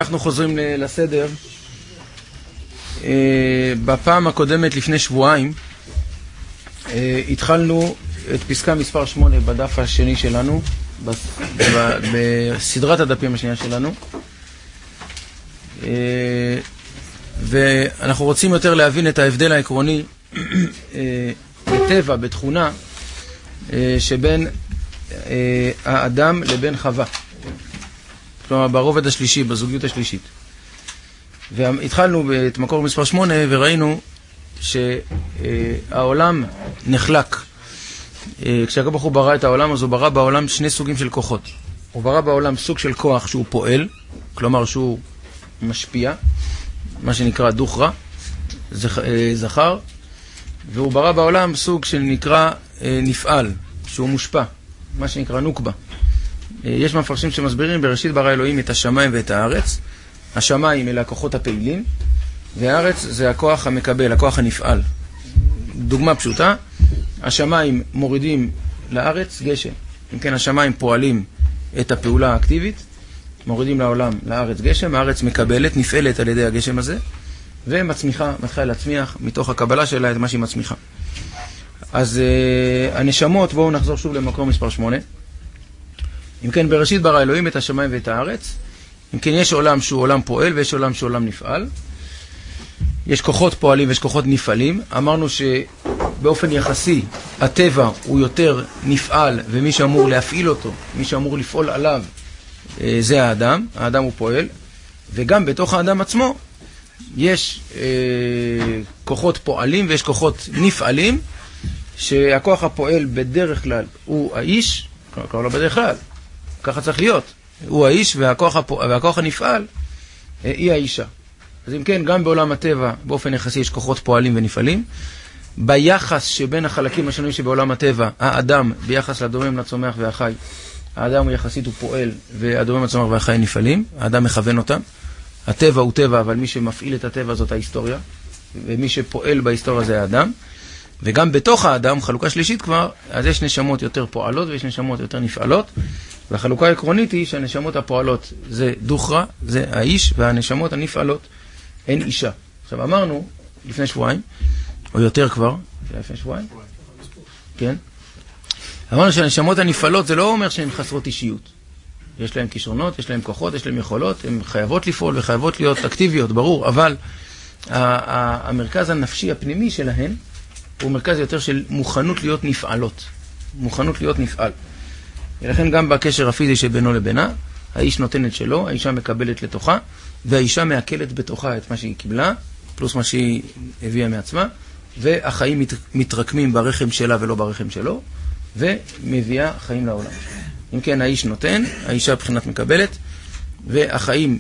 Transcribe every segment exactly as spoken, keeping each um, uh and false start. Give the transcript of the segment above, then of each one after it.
אנחנו חוזרים לסדר. בפעם הקודמת לפני שבועיים התחלנו את פסקה מספר שמונה בדף השני שלנו, בסדרת הדפים השנייה שלנו, ואנחנו רוצים יותר להבין את ההבדל העקרוני בטבע, בתכונה שבין האדם לבין חווה, כלומר ברובד השלישי, בזוגיות השלישית. והתחלנו את מקור מספר שמונה וראינו שהעולם נחלק. כשהקדוש ברוך הוא ברא את העולם, אז הוא ברא בעולם שני סוגים של כוחות. הוא ברא בעולם סוג של כוח שהוא פועל, כלומר שהוא משפיע, מה שנקרא דוכרה, זכר, והוא ברא בעולם סוג שנקרא נפעל, שהוא מושפע, מה שנקרא נוקבה. יש מפרשים שמסבירים, בראשית ברא אלוהים את השמיים ואת הארץ. השמיים אלה הכוחות הפעילים, והארץ זה הכוח המקבל, הכוח הנפעל. דוגמה פשוטה, השמיים מורידים לארץ גשם. אם כן, השמיים פועלים את הפעולה האקטיבית, מורידים לעולם, לארץ גשם, הארץ מקבלת, נפעלת על ידי הגשם הזה, ומצמיחה, מתחילה להצמיח מתוך הקבלה שלה את מה שהיא מצמיחה. אז uh, הנשמות, בואו נחזור שוב למקור מספר שמונה. אם כן, בראשית ברא אלוהים את השמיים ואת הארץ. אם כן, יש עולם שהוא עולם פועל ויש עולם שהוא עולם נפעל. יש כוחות פועלים ויש כוחות נפעלים. אמרנו שבאופן יחסי הטבע הוא יותר נפעל, ומי שאמור להפעיל אותו, מי שאמור לפעול עליו, זה האדם. האדם הוא פועל, וגם בתוך האדם עצמו יש אה, כוחות פועלים ויש כוחות נפעלים, שהכוח הפועל בדרך כלל הוא האיש, כלומר לא בדרך כלל, ככה צריך להיות, הוא האיש, והכוח, הפוע... והכוח הנפעל אה, היא האישה. אז אם כן, גם בעולם הטבע באופן יחסי יש כוחות פועלים ונפעלים. ביחס שבין החלקים השונים שבעולם הטבע, האדם ביחס לדומם, לצומח והחי, האדם הוא יחסית הוא פועל, והדומם, לצומח והחי נפעלים, האדם מכוון אותם. הטבע הוא טבע, אבל מי שמפעיל את הטבע זאת ההיסטוריה, ומי שפועל בהיסטוריה זה האדם. וגם בתוך האדם, חלוקה שלישית כבר, אז יש נשמות יותר פועלות ויש נשמות יותר נפעלות, והחלוקה העקרונית היא שהנשמות הפועלות זה דוכרה, זה האיש, והנשמות הנפעלות הן אישה. עכשיו אמרנו, לפני שבועיים, או יותר כבר, לפני שבועיים, כן? אמרנו שהנשמות הנפעלות זה לא אומר שהן חסרות אישיות. יש להם כישרונות, יש להם כוחות, יש להם יכולות, הן חייבות לפעול וחייבות להיות אקטיביות, ברור, אבל המרכז הנפשי הפנימי שלהן הוא מרכז יותר של מוכנות להיות נפעלות, מוכנות להיות נפעל. ולכן גם בקשר הפיזי שבינו לבינה, האיש נותן את שלו, האישה מקבלת לתוכה, והאישה מעכלת בתוכה את מה שהיא קיבלה, פלוס מה שהיא הביאה מעצמה, והחיים מת, מתרקמים ברחם שלה ולא ברחם שלו, ומביאה חיים לעולם. אם כן, האיש נותן, האישה בחינת מקבלת, והחיים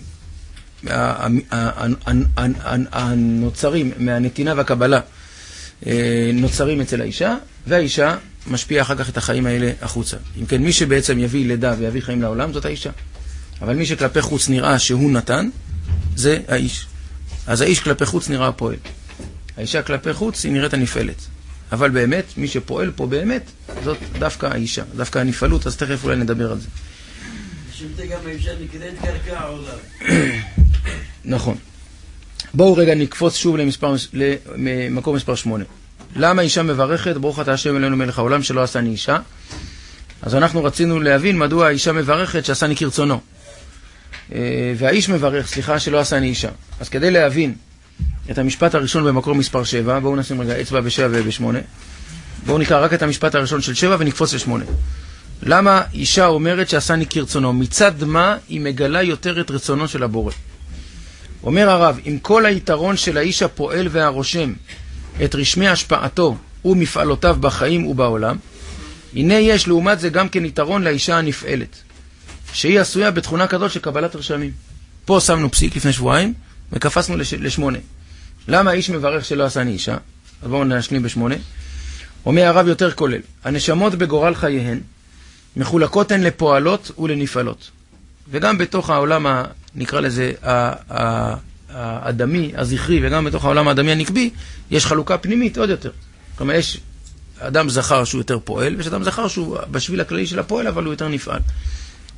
הנוצרים מהנתינה והקבלה נוצרים אצל האישה, והאישה משפיעה אחר כך את החיים האלה החוצה. אם כן, מי שבעצם יביא לידה ויביא חיים לעולם, זאת האישה. אבל מי שכלפי חוץ נראה שהוא נתן, זה האיש. אז האיש כלפי חוץ נראה הפועל. האישה כלפי חוץ היא נראית הנפעלת. אבל באמת, מי שפועל פה באמת, זאת דווקא האישה, דווקא הנפעלות, אז תכף אולי נדבר על זה. שומתי גם האישה נקראת קרקע העולם. נכון. בואו רגע נקפוץ שוב למספר, למקור מספר שמונה. למה אישה מברכת? ברוך אתה השם אלינו מלך העולם שלא עשני אישה. אז אנחנו רצינו להבין מדוע האישה מברכת שעשני כרצונו. והאיש מברך, סליחה, שלא עשני אישה. אז כדי להבין את המשפט הראשון במקור מספר שבע, בואו נשים רגע אצבע בשבע ובשמונה. בואו נקרא רק את המשפט הראשון של שבע ונקפוץ לשמונה. למה אישה אומרת שעשני כרצונו? מצד מה היא מגלה יותר את רצונו של הבורא? אומר הרב, עם כל היתרון של האיש הפועל והרושם את רשמי השפעתו ומפעלותיו בחיים ובעולם, הנה יש לעומת זה גם כן יתרון לאישה הנפעלת, שהיא עשויה בתכונה כזאת של קבלת רשמים. פה שמנו פסיק לפני שבועיים וקפסנו לש... לשמונה. למה האיש מברך שלא עשני אישה? אז בואו נשלים בשמונה. אומר הרב יותר כולל, הנשמות בגורל חייהן מחולקות הן לפועלות ולנפעלות. וגם בתוך העולם, ה... נקרא לזה, האדמי, הזכרי, וגם בתוך העולם האדמי הנקבי, יש חלוקה פנימית עוד יותר. כלומר, יש אדם זכר שהוא יותר פועל, ויש אדם זכר שהוא בשביל הכללי של הפועל, אבל הוא יותר נפעל.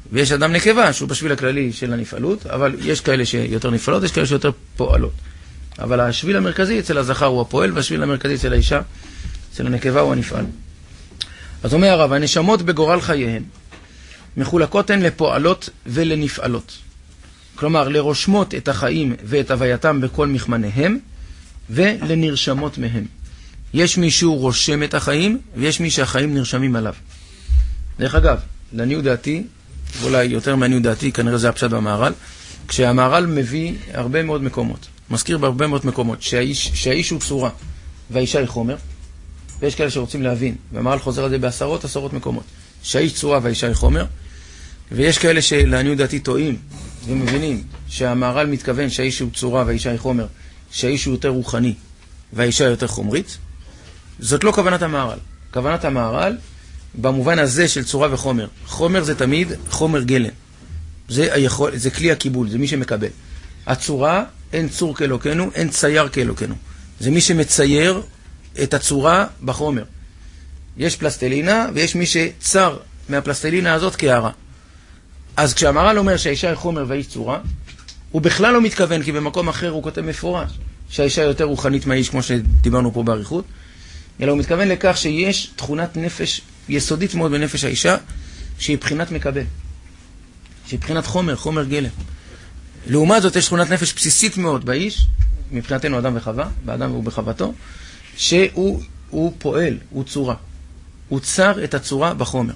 ויש אדם נקבה, שהוא בשביל הכללי של הנפעלות, אבל יש כאלה שיותר נפעלות, יש כאלה שיותר פועלות. אבל השביל המרכזי אצל הזכר הוא הפועל, והשביל המרכזי אצל האישה, אצל הנקבה הוא הנפעל. אז אומר הרב, הנשמות בגורל חייהן, מחולקות הן לפועלות ולנפעלות. כלומר, לרושמות את החיים ואת הווייתם בכל מכמניהם, ולנרשמות מהם. יש מי שהוא רושם את החיים, ויש מי שהחיים נרשמים עליו. דרך אגב, לעניות דעתי, ואולי יותר מעניות דעתי, כנראה זה הפשט במהר"ל, כשהמהר"ל מביא הרבה מאוד מקומות, מזכיר בהרבה מאוד מקומות, שהאיש, שהאיש הוא צורה, והאישה היא חומר, ויש כאלה שרוצים להבין, והמהר"ל חוזר על זה בעשרות, עשרות מקומות, שהאיש צורה והאישה היא חומר, ויש כאלה שלעניות דעתי טועים, ומבינים שהמהר"ל מתכוון שהאיש הוא צורה והאישה היא חומר, שהאיש הוא יותר רוחני, והאישה יותר חומרית. זאת לא כוונת המהר"ל. כוונת המהר"ל, במובן הזה של צורה וחומר. חומר זה תמיד חומר גלם. זה, היכול, זה כלי הקיבול, זה מי שמקבל. הצורה, אין צור כאלוקנו, אין צייר כאלוקנו. זה מי שמצייר את הצורה בחומר. יש פלסטלינה, ויש מי שצר מהפלסטלינה הזאת כהערה. אז כשהמהר"ל אומר שהאישה היא חומר והאיש צורה, הוא בכלל לא מתכוון, כי במקום אחר הוא כותב מפורש, שהאישה יותר רוחנית מהאיש, כמו שדיברנו פה בעריכות, אלא הוא מתכוון לכך שיש תכונת נפש יסודית מאוד בנפש האישה, שהיא בחינת מקבל. שהיא בחינת חומר, חומר גלם. לעומת זאת, יש תכונת נפש בסיסית מאוד באיש, מבחינתנו אדם וחווה, באדם והוא בחוותו, שהוא הוא פועל, הוא צורה. הוא צר את הצורה בחומר.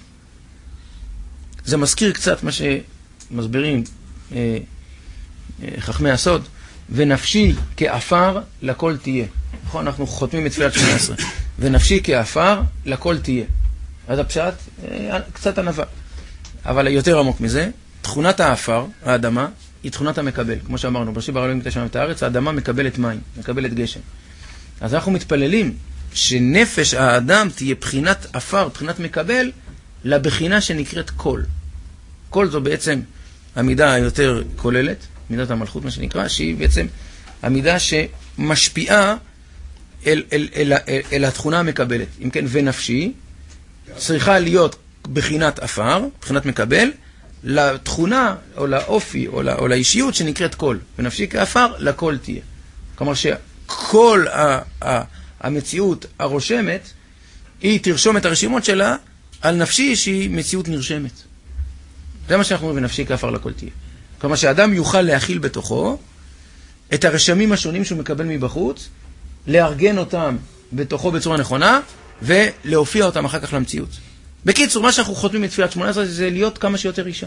זה מזכיר קצת מה שמסבירים אה, אה, חכמי הסוד, ונפשי כאפר לכל תהיה. נכון? אנחנו חותמים את תפילת שמונה עשרה. ונפשי כאפר לכל תהיה. אז הפשט, אה, קצת ענווה. אבל יותר עמוק מזה, תכונת האפר, האדמה, היא תכונת המקבל. כמו שאמרנו, בראשית ברא אלוהים את השמיים ואת הארץ, האדמה מקבלת מים, מקבלת גשם. אז אנחנו מתפללים שנפש האדם תהיה בחינת אפר, בחינת מקבל, לבחינה שנקראת קול. קול זו בעצם המידה היותר כוללת, מידת המלכות מה שנקרא, שהיא בעצם המידה שמשפיעה אל, אל, אל, אל, אל התכונה המקבלת. אם כן, ונפשי צריכה להיות בחינת אפר, בחינת מקבל, לתכונה או לאופי או, לא, או לאישיות שנקראת קול. ונפשי כאפר, לקול תהיה. כלומר שכל ה, ה, המציאות הרושמת, היא תרשום את הרשימות שלה על נפשי שהיא מציאות נרשמת. זה מה שאנחנו אומרים, ונפשי כאפר לכל תהיה. כלומר שאדם יוכל להכיל בתוכו את הרשמים השונים שהוא מקבל מבחוץ, לארגן אותם בתוכו בצורה נכונה, ולהופיע אותם אחר כך למציאות. בקיצור, מה שאנחנו חותמים מתפילת שמונה עשרה זה להיות כמה שיותר אישה.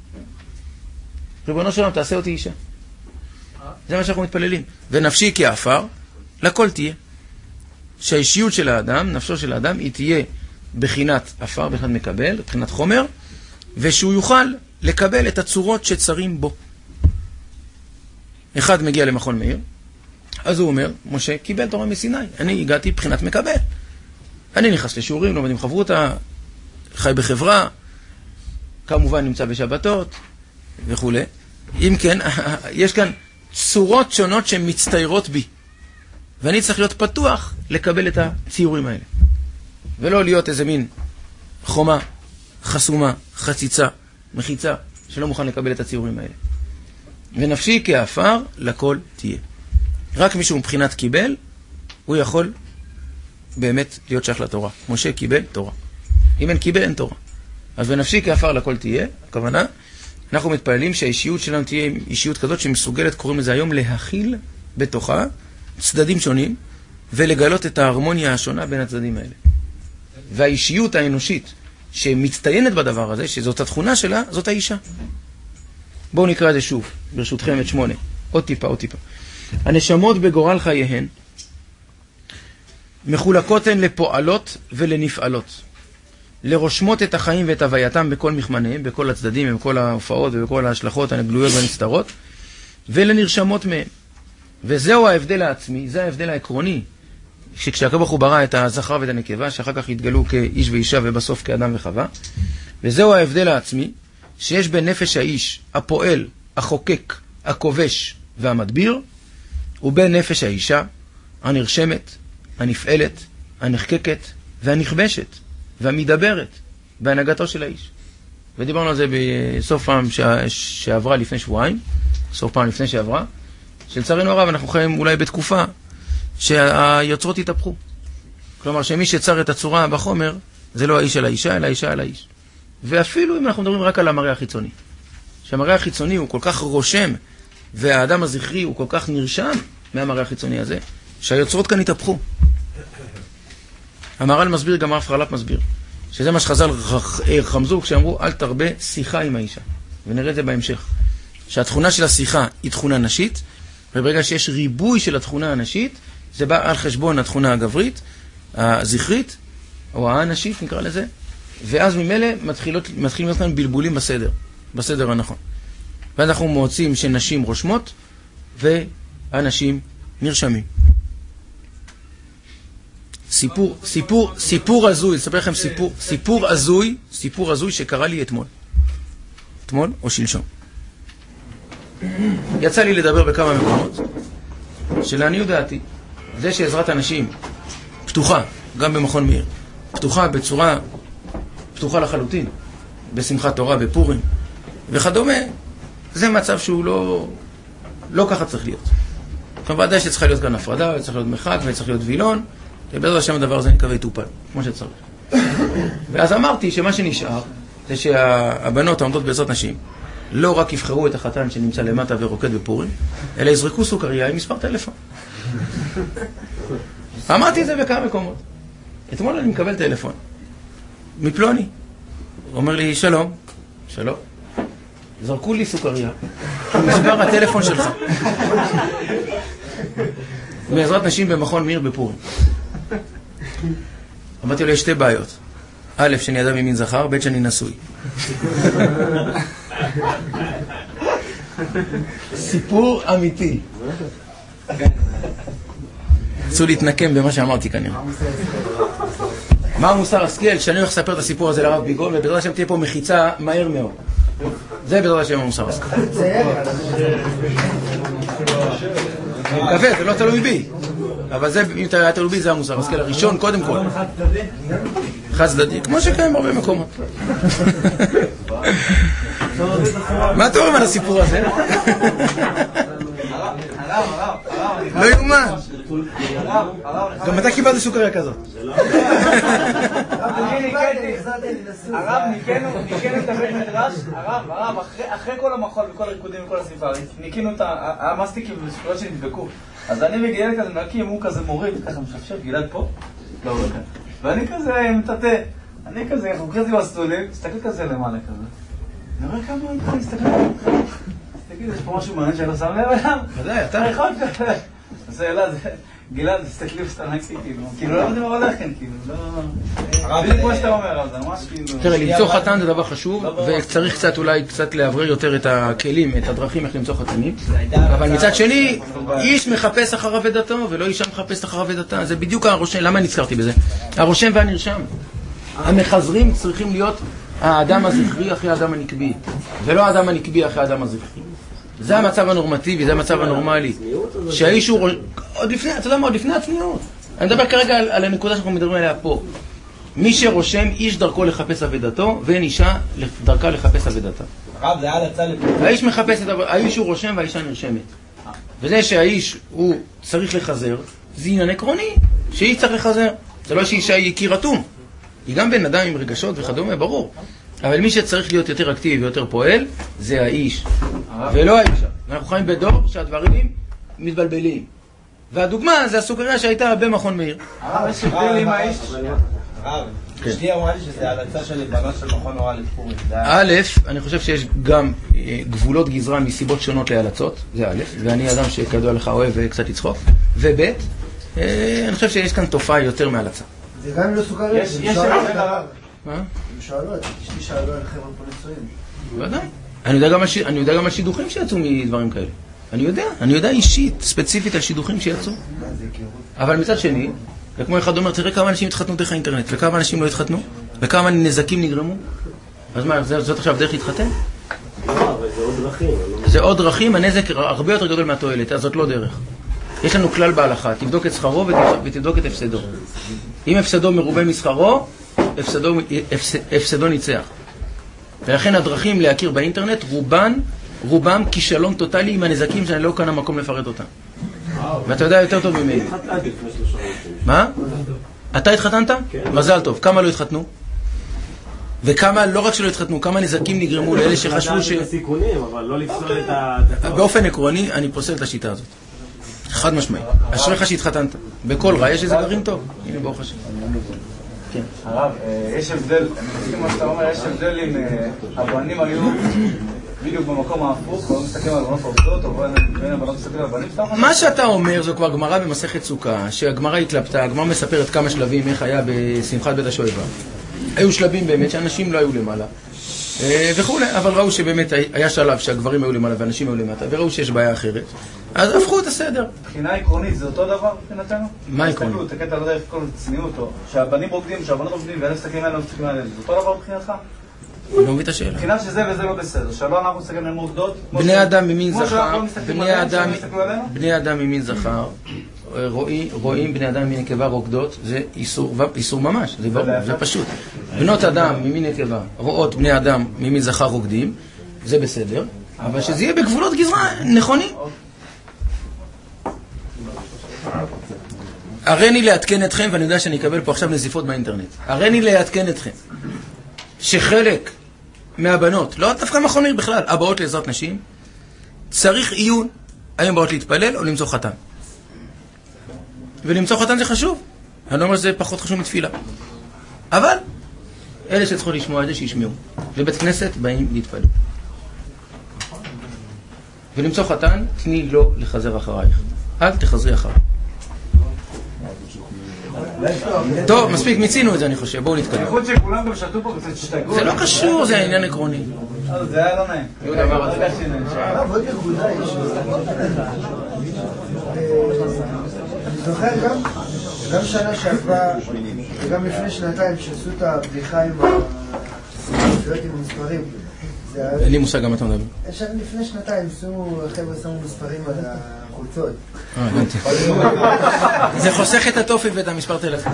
ריבונו שלנו, תעשה אותי אישה. זה מה שאנחנו מתפללים. ונפשי כאפר לכל תהיה. שהאישיות של האדם, נפשו של האדם, היא תהיה בחינת אפר, בחינת מקבל, בחינת חומר, ושהוא יוכל לקבל את הצורות שצרים בו. אחד מגיע למכון מאיר, אז הוא אומר, משה קיבל תורה מסיני, אני הגעתי בחינת מקבל. אני נכנס לשיעורים, לומדים חברותה, חי בחברה, כמובן נמצא בשבתות, וכו'. אם כן, יש כאן צורות שונות שמצטיירות בי, ואני צריך להיות פתוח לקבל את הציורים האלה. ולא להיות איזה מין חומה, חסומה, חציצה, מחיצה, שלא מוכן לקבל את הציורים האלה. ונפשי כאפר לכל תהיה. רק מישהו מבחינת קיבל, הוא יכול באמת להיות שייך לתורה. משה קיבל תורה. אם אין קיבל, אין תורה. אז ונפשי כאפר לכל תהיה, הכוונה, אנחנו מתפללים שהאישיות שלנו תהיה אישיות כזאת שמסוגלת, קוראים לזה היום, להכיל בתוכה צדדים שונים, ולגלות את ההרמוניה השונה בין הצדדים האלה. והאישיות האנושית שמצטיינת בדבר הזה, שזאת התכונה שלה, זאת האישה. בואו נקרא את זה שוב, ברשותכם את שמונה. עוד טיפה, עוד טיפה. הנשמות בגורל חייהן מחולקות הן לפועלות ולנפעלות. לרושמות את החיים ואת הווייתם בכל מכמניהם, בכל הצדדים, בכל ההופעות ובכל ההשלכות הנגלויות והנסתרות, ולנרשמות מהם. וזהו ההבדל העצמי, זה ההבדל העקרוני, שכשהקדוש ברוך הוא ברא את הזכר ואת הנקבה, שאחר כך יתגלו כאיש ואישה ובסוף כאדם וחווה, וזהו ההבדל העצמי, שיש בין נפש האיש, הפועל, החוקק, הכובש והמדביר, ובין נפש האישה, הנרשמת, הנפעלת, הנחקקת והנכבשת והמדברת בהנהגתו של האיש. ודיברנו על זה בסוף פעם שעברה לפני שבועיים, סוף פעם לפני שעברה, שלצערנו הרב אנחנו חיים אולי בתקופה שהיוצרות יתהפכו. כלומר שמי שצר את הצורה בחומר זה לא האיש על האישה, אלא האישה על האיש. ואפילו אם אנחנו מדברים רק על המראה החיצוני, שהמראה החיצוני הוא כל כך רושם, והאדם הזכרי הוא כל כך נרשם מהמראה החיצוני הזה, שהיוצרות כאן יתהפכו. המהר"ל מסביר, גם הרב חרל"פ מסביר, שזה מה שחז"ל רמזו כשאמרו אל תרבה שיחה עם האישה. ונראה את זה בהמשך. שהתכונה של השיחה היא תכונה נשית, וברגע שיש ריבוי של התכונה הנשית, זה בא על חשבון התכונה הגברית, הזכרית, או האנשית נקרא לזה, ואז ממילא מתחילות, מתחילים להיות כאן בלבולים בסדר, בסדר הנכון. ואנחנו מוצאים שנשים רושמות, ואנשים נרשמים. סיפור, סיפור, סיפור הזוי, אספר לכם סיפור, סיפור הזוי, סיפור הזוי שקרה לי אתמול. אתמול או שלשום. יצא לי לדבר בכמה מקומות, שלעניות דעתי, זה שעזרת אנשים פתוחה, גם במכון מאיר, פתוחה בצורה, פתוחה לחלוטין, בשמחת תורה, בפורים, וכדומה, זה מצב שהוא לא, לא ככה צריך להיות. כמובן שצריכה להיות כאן הפרדה, וצריך להיות מרחק, וצריך להיות וילון, ובעזרת השם הדבר הזה נקווה יטופל, כמו שצריך. ואז אמרתי שמה שנשאר, זה שהבנות העומדות בעזרת נשים, לא רק יבחרו את החתן שנמצא למטה ורוקד בפורים, אלא יזרקו סוכריה עם מספר טלפון. אמרתי את זה בכמה מקומות. אתמול אני מקבל טלפון מפלוני. הוא אומר לי, שלום. שלום. זרקו לי סוכריה עם מספר הטלפון שלך. בעזרת נשים במכון מאיר בפורים. אמרתי לו, יש שתי בעיות. א', שאני אדם ממין זכר, ב', שאני נשוי. סיפור אמיתי. רצו להתנקם במה שאמרתי כנראה. מה מוסר השכל? שאני הולך לספר את הסיפור הזה לרב ביגון, ובעזרת השם תהיה פה מחיצה מהר מאוד. זה בעזרת השם המוסר השכל. אני מקווה, זה לא תלוי בי. אבל זה, אם אתה היה תלוי בי, זה המוסר השכל הראשון, קודם כל. חד צדדי, כמו שקיים הרבה מקומות. מה אתה אומרים על הסיפור הזה? לא יאומן. גם אתה קיבלת סוכריה כזאת. הרב, ניקינו את הבית מדרש, הרב, הרב, אחרי כל המחול וכל הריקודים וכל הספר, ניקינו את המסטיקים וסוכריות שנדבקו. אז אני מגיע כזה נקים, הוא כזה מוריד, ככה משפשף, גלעד פה? לא, לא כאן. ואני כזה מטאטא, אני כזה, חוקרתי בסטולים, מסתכל כזה למעלה כזה. אני רואה כמה אני מסתכל כזה. תגיד, יש פה משהו מעניין שלא שם לב אליו? ודאי, אתה. אחד כזה. אז אלעד, גלעד, תסתכלי בסטנקסי, כאילו. כאילו, לא יודעים מה הולך כאן, כאילו. לא... בלי כמו שאתה אומר, אז זה ממש כאילו... תראה, למצוא חתן זה דבר חשוב, וצריך קצת אולי קצת להברר יותר את הכלים, את הדרכים איך למצוא חתנים. אבל מצד שני, איש מחפש אחר אבדתו, ולא אישה מחפש אחר אבדתה. זה בדיוק הרושם, למה נזכרתי בזה? הרושם והנרשם. המחזרים צריכים להיות האדם הזכרי אחרי האדם הנקבי, ולא האדם הנקבי אחרי האדם הזכרי. זה המצב הנורמטיבי, זה המצב הנורמלי. שהאיש הוא... עוד לפני, אתה יודע מה, עוד לפני הצניעות. אני מדבר כרגע על, על הנקודה שאנחנו מדברים עליה פה. מי שרושם, איש דרכו לחפש אבדתו, ואין אישה דרכה לחפש אבדתה. רב, זה היה לצא לפה. האיש מחפש את אבדתו, האיש הוא רושם והאישה נרשמת. וזה שהאיש הוא צריך לחזר, זה עניין עקרוני, שאיש צריך לחזר. זה לא שאישה היא קיר אטום. היא גם בן אדם עם רגשות וכדומה, ברור. אבל מי שצריך להיות יותר אקטיבי ויותר פועל, זה האיש, ולא האישה. אנחנו חיים בדור שהדברים מתבלבלים. והדוגמה זה הסוכריה שהייתה במכון מאיר. הרב, יש הבדל עם האיש. הרב, אשתי אמרה לי שזה הלצה של בנות של מכון אורה לפורים. א', אני חושב שיש גם גבולות גזרה מסיבות שונות להלצות, זה א', ואני אדם שכדוע לך אוהב קצת לצחוק, וב', אני חושב שיש כאן תופעה יותר מהלצה. זה גם לא סוכריה, יש הבדל הרב. מה? הם שאלו, אשתי שאלו על חבר'ה פה נשואים. ודאי. אני יודע גם על שידוכים שיצאו מדברים כאלה. אני יודע, אני יודע אישית, ספציפית על שידוכים שיצאו. אבל מצד שני, וכמו אחד אומר, תראה כמה אנשים התחתנו דרך האינטרנט, וכמה אנשים לא התחתנו, וכמה נזקים נגרמו. אז מה, זאת עכשיו דרך להתחתן? לא, אבל זה עוד דרכים. זה עוד דרכים, הנזק הרבה יותר גדול מהתועלת, אז זאת לא דרך. יש לנו כלל בהלכה, תבדוק את שכרו ותבדוק את הפסדו. אם הפסדו מרובה משכרו, הפסדו, הפסדו ניצח. ולכן הדרכים להכיר באינטרנט, רובן, רובם כישלון טוטלי עם הנזקים שאני לא כאן המקום לפרט אותם. ואתה יודע יותר טוב ממני. מה? אתה התחתנת? מזל טוב. כמה לא התחתנו? וכמה, לא רק שלא התחתנו, כמה נזקים נגרמו לאלה שחשבו ש... הסיכונים, אבל לא לפסול את ה... באופן עקרוני, אני פוסל את השיטה הזאת. חד משמעי. אשריך שהתחתנת. בכל רע יש איזה גרעין טוב. הנה ברוך השם. כן. הרב, יש הבדל, אני מסכים מה שאתה אומר, יש הבדל אם הבנים היו בדיוק במקום ההפוך, או מסתכלים על בנות עובדות, או בין הבנות מסתכלים על בנים, מה שאתה אומר זו כבר גמרא במסכת סוכה, שהגמרא התלבטה, הגמרא מספרת כמה שלבים, איך היה בשמחת בית השואבה. היו שלבים באמת שאנשים לא היו למעלה וכו', אבל ראו שבאמת היה שלב שהגברים היו למעלה ואנשים היו למטה, וראו שיש בעיה אחרת, אז הפכו את הסדר. מבחינה עקרונית זה אותו דבר מבחינתנו? מה עקרונית? תסתכלו, תקטע, לא יודע איך כל צניעו אותו, שהבנים רוקדים, שהבנות רוקדים, ואלה מסתכלים עליהם, מסתכלים עליהם, זה אותו דבר מבחינתך? אני לא מבין את השאלה. מבחינה שזה וזה לא בסדר, שלא אנחנו מסתכלים עליהם רוקדות? בני אדם ממין זכר, בני אדם ממין זכר, רואים בני אדם ממין נקבה רוקדות, זה איסור ממש, זה ברור, זה פשוט. בנות אדם ממין נקבה רואות בני אדם ממין זכר רוקדים, זה בסדר, אבל שזה יהיה בגבולות גזרה נכונים. הריני לעדכן אתכם, ואני יודע שאני אקבל פה עכשיו נזיפות באינטרנט, הריני לעדכן אתכם שחלק מהבנות, לא דווקא מכוניר בכלל, הבאות לעזרת נשים, צריך עיון, האם באות להתפלל או למצוא חתן. ולמצוא חתן זה חשוב, אני לא אומר שזה פחות חשוב מתפילה, אבל אלה שצריכות לשמוע את זה שישמעו, ובית כנסת באים להתפלל. ולמצוא חתן, תני לו לחזר אחרייך, אל תחזרי אחריו. טוב, מספיק, מיצינו את זה אני חושב, בואו נתקדם. בייחוד שכולם גם שתו פה קצת שתגעו. זה לא קשור, זה העניין עקרוני. זה היה לא נעים. יהודה אמר את זה. הרב, עוד נקודה יש. אני זוכר גם, גם שנה שעברה, וגם לפני שנתיים שעשו את הבדיחה עם המספרים. אין לי מושג גם אתה מדבר. לפני שנתיים חבר'ה שמו מספרים על החולצות. אה, הבנתי. זה חוסך את התופי ואת המספר טלפון.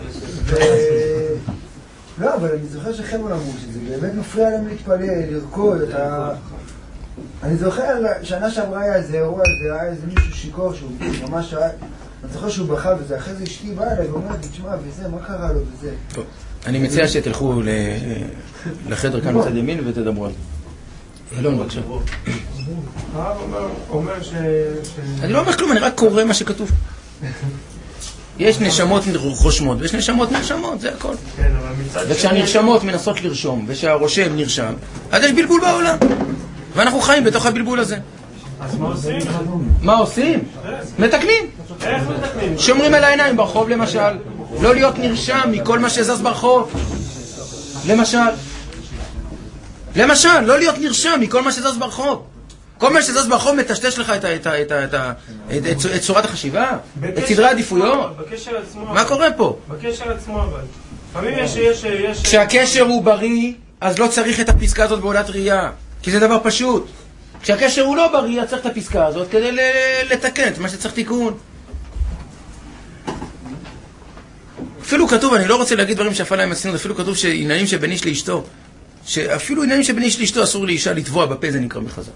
לא, אבל אני זוכר שחבר'ה אמרו שזה באמת מפריע להם להתפלל, לרקוד. אני זוכר שנה שעברה היה איזה אירוע, זה היה איזה מישהו שיקור שהוא ממש היה... אני זוכר שהוא בכה וזה, אחרי זה אשתי באה אליי ואומרת, תשמע, וזה, מה קרה לו וזה? טוב, אני מציע שתלכו לחדר כאן מצד ימין ותדברו על זה. אלון, בבקשה. הרב אומר ש... אני לא אומר כלום, אני רק קורא מה שכתוב. יש נשמות רושמות, ויש נשמות נרשמות, זה הכל. וכשהנרשמות מנסות לרשום, וכשהרושם נרשם, אז יש בלבול בעולם. ואנחנו חיים בתוך הבלבול הזה. אז מה עושים? מה עושים? מתקנים. איך מתקנים? שומרים על העיניים ברחוב למשל. לא להיות נרשם מכל מה שזז ברחוב. למשל. למשל, לא להיות נרשם מכל מה שזז ברחוב. כל מה שזז ברחוב מטשטש לך את, את, את, את, את, את, את צורת החשיבה, את סדרי העדיפויות. בקשר עצמו. מה קורה פה? בקשר עצמו אבל. לפעמים יש, יש, יש... כשהקשר הוא בריא, אז לא צריך את הפסקה הזאת בעולת ראייה. כי זה דבר פשוט. כשהקשר הוא לא בריא, צריך את הפסקה הזאת כדי לתקן את מה שצריך תיקון. אפילו כתוב, אני לא רוצה להגיד דברים שאף להם עשינו, אפילו כתוב שעניינים שבין איש לאשתו, שאפילו עניינים שבין איש לאשתו אסור לאישה לטבוע בפה, זה נקרא בחז"ל.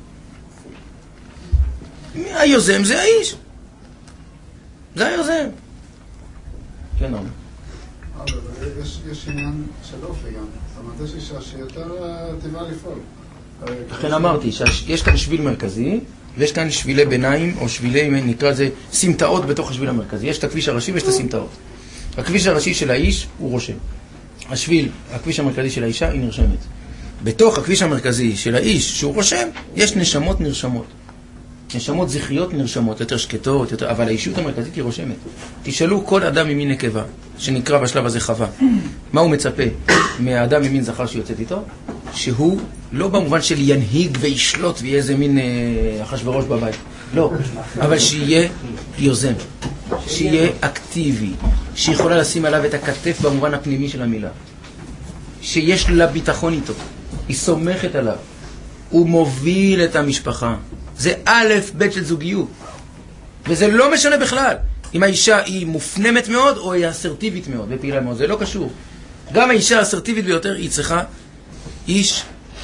היוזם זה האיש. זה היוזם. כן, אורנה. אבל יש עניין של אופי גם. זאת אומרת, יש אישה שיותר טבעה לפעול. לכן אמרתי שיש כאן שביל מרכזי, ויש כאן שבילי ביניים, או שבילי, נקרא לזה, סמטאות בתוך השביל המרכזי. יש את הכביש הראשי ויש את הסמטאות. הכביש הראשי של האיש הוא רושם. השביל, הכביש המרכזי של האישה, היא נרשמת. בתוך הכביש המרכזי של האיש שהוא רושם, יש נשמות נרשמות. נשמות זכריות נרשמות, יותר שקטות, יותר... אבל האישיות המרכזית היא רושמת. תשאלו כל אדם ממין נקבה, שנקרא בשלב הזה חווה, מה הוא מצפה מהאדם ממין זכר שיוצאת איתו? שהוא לא במובן של ינהיג וישלוט ויהיה איזה מין אה, אחשוורוש בבית. לא, אבל שיהיה יוזם, שיהיה אקטיבי, שיכולה לשים עליו את הכתף במובן הפנימי של המילה. שיש לה ביטחון איתו, היא סומכת עליו, הוא מוביל את המשפחה. זה א' ב' של זוגיות. וזה לא משנה בכלל אם האישה היא מופנמת מאוד או היא אסרטיבית מאוד ופעילה מאוד, זה לא קשור. גם האישה האסרטיבית ביותר היא צריכה איש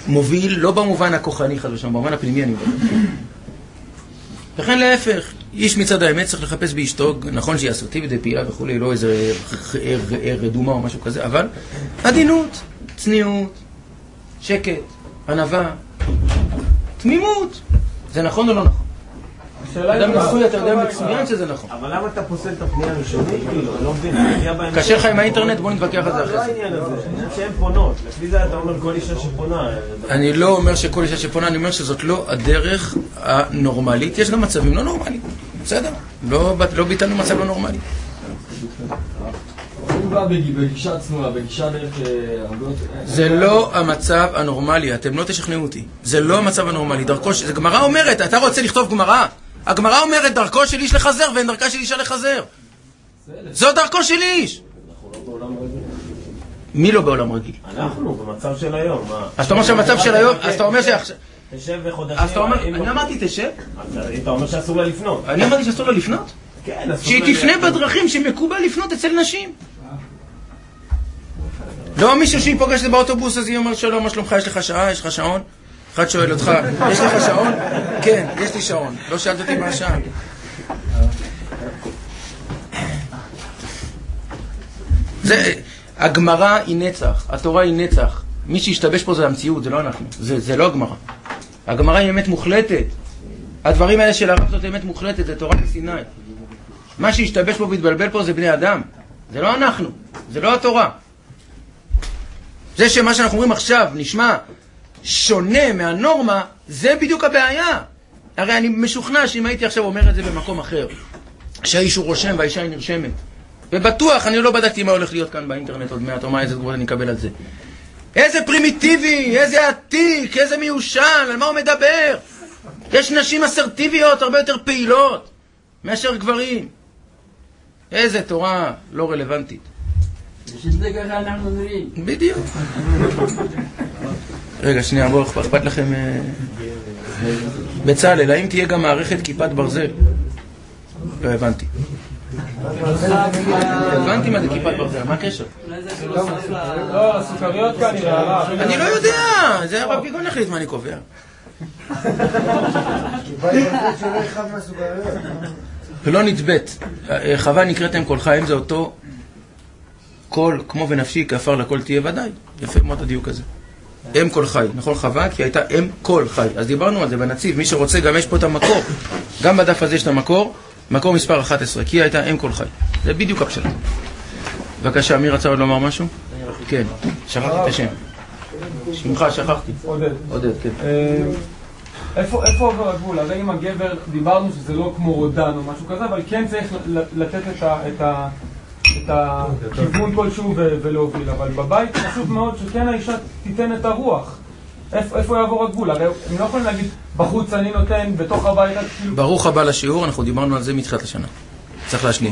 מוביל, לא במובן הכוחני חד ושם, במובן הפנימי אני מדבר. וכן להפך, איש מצד האמת צריך לחפש באשתו, נכון שהיא אסרטיבית ופעילה וכולי, לא איזה רדומה או משהו כזה, אבל עדינות, צניעות, שקט, ענווה, תמימות. זה נכון או לא נכון? אדם נשוי, אתה יודע מצוין שזה נכון. אבל למה אתה פוסל את הפנייה הראשונית? כאילו, אני לא מבין. קשה לך עם האינטרנט, בוא נתווכח על זה אחרי זה. לא העניין הזה, שהן פונות. לפי זה אתה אומר כל אישה שפונה. אני לא אומר שכל אישה שפונה, אני אומר שזאת לא הדרך הנורמלית. יש גם מצבים לא נורמליים. בסדר? לא ביטלנו מצב לא נורמלי. הוא בא בגישה צנועה, בגישה דרך... זה לא המצב הנורמלי, אתם לא תשכנעו אותי. זה לא המצב הנורמלי. דרכו ש... גמרא אומרת, אתה רוצה לכתוב גמרא? הגמרא אומרת, דרכו של איש לחזר ואין דרכה של אישה לחזר. זו דרכו של איש. מי לא בעולם רגיל? אנחנו, במצב של היום. אז אתה אומר שהמצב של היום, אז אתה אומר שעכשיו... תשב וחודשים... אז אתה אומר, אני אמרתי תשב? אתה אומר שאסור לה לפנות. אני אמרתי שאסור לה לפנות? כן, אסור לה... שהיא תפנה בדרכים שמקובל לפנות אצל נשים. לא מישהו שהיא פוגשת באוטובוס, אז היא אומרת שלום, מה שלומך, יש לך שעה, יש לך שעון? אחד שואל אותך, יש לך שעון? כן, יש לי שעון. לא שאלת אותי מה השעה. זה, הגמרא היא נצח, התורה היא נצח. מי שישתבש פה זה המציאות, זה לא אנחנו. זה, זה לא הגמרא. הגמרא היא אמת מוחלטת. הדברים האלה של הרב זאת אמת מוחלטת, זה תורה מסיני. מה שישתבש פה והתבלבל פה זה בני אדם. זה לא אנחנו, זה לא התורה. זה שמה שאנחנו אומרים עכשיו נשמע שונה מהנורמה, זה בדיוק הבעיה. הרי אני משוכנע שאם הייתי עכשיו אומר את זה במקום אחר, שהאיש הוא רושם והאישה היא נרשמת, ובטוח, אני לא בדקתי מה הולך להיות כאן באינטרנט עוד מעט, או מה איזה תגובות אני אקבל על זה. איזה פרימיטיבי, איזה עתיק, איזה מיושן, על מה הוא מדבר? יש נשים אסרטיביות הרבה יותר פעילות מאשר גברים. איזה תורה לא רלוונטית. שזה ככה אנחנו נראים. בדיוק. רגע, שנייה, בואו, אכפת לכם... בצלאל, האם תהיה גם מערכת כיפת ברזל? לא הבנתי. הבנתי מה זה כיפת ברזל, מה הקשר? לא, הסוכריות כאן נראה. אני לא יודע, זה הרב פיגון החליט מה אני קובע. כיפת ברזל שלא יחב מהסוכריות. ולא נצבט. חווה נקראת אם כל חיים, זה אותו כל, כמו ונפשי, כאפר לכל תהיה ודאי. יפה מאוד הדיוק הזה. אם כל חי, נכון חווה? כי הייתה אם כל חי. אז דיברנו על זה בנציב, מי שרוצה גם יש פה את המקור. גם בדף הזה יש את המקור, מקור מספר אחת עשרה, כי הייתה אם כל חי. זה בדיוק הפשט. בבקשה, מי רצה עוד לומר משהו? כן, שכחתי את השם. שמך, שכחתי. עודד. עודד, כן. איפה עובר הגבול? הרי אם הגבר, דיברנו שזה לא כמו רודן או משהו כזה, אבל כן צריך לתת את ה... את הכיוון כלשהו ולהוביל, אבל בבית חשוב מאוד שכן האישה תיתן את הרוח. איפה יעבור הגבול? הרי הם לא יכולים להגיד בחוץ אני נותן, בתוך הבית... ברוך הבא לשיעור, אנחנו דיברנו על זה מתחילת השנה. צריך להשלים.